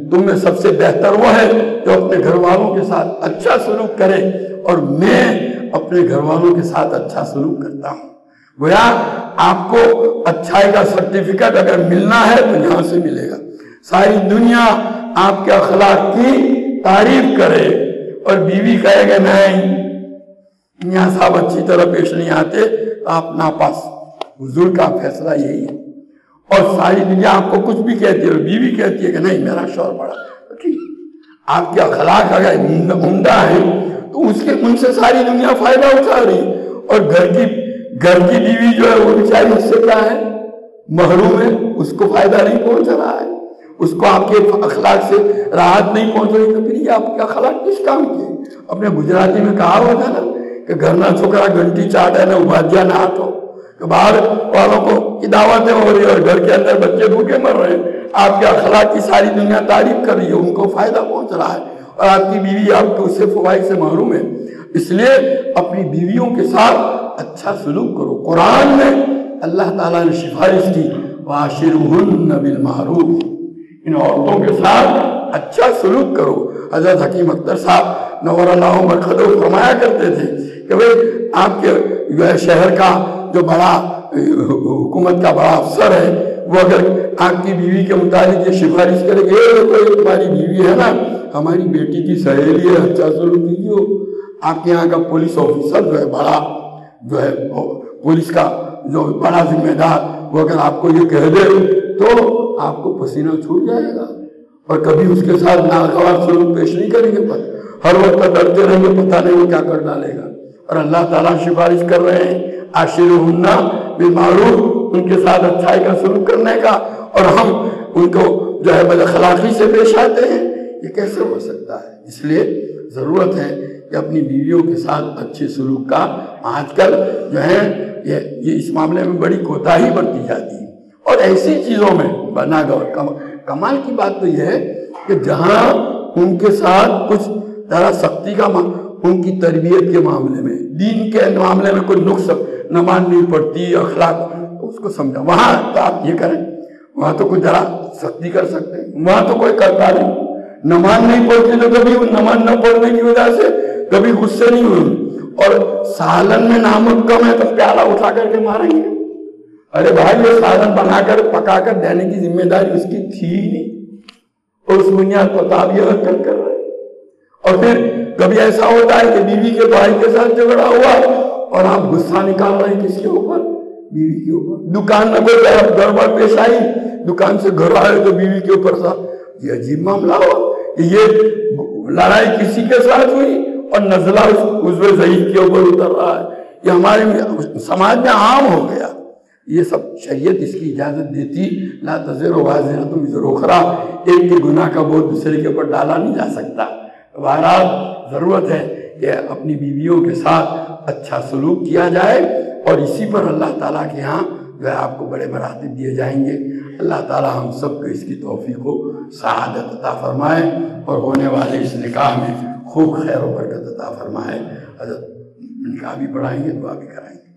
تم میں سب سے بہتر وہ ہے جو اپنے گھر والوں کے ساتھ اچھا سلوک کرے، اور میں اپنے گھر والوں کے ساتھ اچھا سلوک کرتا ہوں۔ گویا آپ کو اچھائی کا سرٹیفکیٹ اگر ملنا ہے تو یہاں سے ملے گا۔ ساری دنیا آپ کے اخلاق کی تعریف کرے اور بیوی کہے گا نہیں میاں صاحب اچھی طرح پیش نہیں آتے، آپ ناپاس۔ حضور کا فیصلہ یہی ہے۔ اور ساری دنیا آپ کو کچھ بھی کہتی ہے، بیوی کہتی ہے کہ نہیں میرا شوہر بڑا ٹھیک، آپ کے اخلاق اگر عمدہ ہے تو ان سے ساری دنیا فائدہ اٹھا رہی، اور گھر کی بیوی جو ہے وہ بیچاری اس سے کیا ہے، محروم ہے، اس کو فائدہ نہیں پہنچ رہا ہے، اس کو آپ کے اخلاق سے راحت نہیں پہنچ رہی، تو پھر یہ آپ کے اخلاق کس کام کے؟ اپنے گجراتی میں کہا ہوا تھا نا کہ گھر نہ چھوکرا گھنٹی چاٹ ہے نہ ابادیا نہ ہاتھو، کہ باہر والوں کو کی دعوتیں ہو رہی ہے اور گھر کے اندر بچے بھوکے مر رہے ہیں، آپ کے اخلاق کی ساری دنیا تعریف کر رہی ہے، ان کو فائدہ پہنچ رہا ہے، اور آپ کی بیوی آپ کو اس سے فوائد سے محروم ہے۔ اس لیے اپنی بیویوں کے ساتھ اچھا سلوک کرو۔ قرآن میں اللہ تعالیٰ نے سفارش کی وَعَاشِرُهُنَّ بِالْمَعْرُوفِ، ان عورتوں کے ساتھ اچھا سلوک کرو۔ حضرت حکیم اختر صاحب نور اللہ مرقدہ فرمایا کرتے تھے کہ بھئی آپ کے جو ہے شہر کا جو بڑا حکومت کا بڑا افسر ہے، وہ اگر آپ کی بیوی کے متعلق یہ سفارش کرے کہ کوئی تمہاری بیوی ہے نا ہماری بیٹی کی سہیلی ہے، اچھا سلوک کیجیے۔ آپ کے یہاں کا پولیس آفیسر جو ہے بڑا جو ہے پولیس کا جو بڑا ذمہ دار، وہ اگر آپ کو یہ کہہ دے تو آپ کو پسینہ چھوٹ جائے گا، اور کبھی اس کے ساتھ ناگوار سلوک پیش نہیں کریں گے، پر ہر وقت ڈرتے رہیں گے پتہ نہیں وہ کیا کر ڈالے گا۔ اور اللہ تعالیٰ سفارش کر رہے ہیں عاشرہن بالمعروف، ان کے ساتھ اچھائی کا سلوک کرنے کا، اور ہم ان کو جو ہے بد اخلاقی سے پیش آتے ہیں، یہ کیسے ہو سکتا ہے؟ اس لیے ضرورت ہے کہ اپنی بیویوں کے ساتھ اچھے سلوک کا آج کل جو ہے یہ اس معاملے میں بڑی کوتاہی برتی جاتی ہے، اور ایسی چیزوں میں بنا کمال کی بات تو یہ ہے کہ جہاں ان کے ساتھ کچھ ذرا سختی کا ان کی تربیت کے معاملے میں، دین کے معاملے میں کوئی نقص، نماز نہیں پڑھتی، اخلاق، اس کو سمجھا، وہاں تو آپ یہ کریں، وہاں تو کوئی ذرا سختی کر سکتے ہیں، وہاں تو کوئی کرتا نہیں۔ نماز نہیں پڑھتی تو کبھی نماز نہ پڑھنے کی وجہ سے کبھی غصے نہیں ہوئی، اور سالن میں نمک کم ہے تو پیالہ اٹھا کر کے ماریں گے؟ ارے بھائی یہ سالن بنا کر پکا کر دینے کی ذمہ داری اس کی تھی ہی نہیں، اور اس بنیاد پر آپ یہ حرکت کر رہے ہیں۔ اور پھر کبھی ایسا ہوتا ہے کہ بیوی کے بھائی کے ساتھ جھگڑا ہوا اور آپ غصہ نکال رہے ہیں کس کے اوپر؟ بیوی کے اوپر۔ دکان میں کوئی گڑبڑ پیش آئی، دکان سے گھر آئے تو بیوی کے اوپر سا، یہ عجیب معاملہ ہوا کہ یہ لڑائی کسی کے ساتھ ہوئی اور نزلہ اس عضو ضعیف کے اوپر اتر رہا ہے۔ یہ ہمارے سماج میں عام ہو گیا۔ یہ سب شریعت اس کی اجازت دیتی، لا تزر وازرۃ وزر اخریٰ، ایک کے گناہ کا بوجھ دوسرے کے اوپر ڈالا نہیں جا سکتا۔ بہرحال ضرورت ہے کہ اپنی بیویوں کے ساتھ اچھا سلوک کیا جائے، اور اسی پر اللہ تعالیٰ کے ہاں جو ہے آپ کو بڑے مراتب دیے جائیں گے۔ اللہ تعالیٰ ہم سب کو اس کی توفیق و سعادت عطا فرمائے، اور ہونے والے اس نکاح میں خوب خیر و برکت عطا فرمائے۔ حضرت نکاح بھی پڑھائیں گے، دعا بھی کرائیں گے۔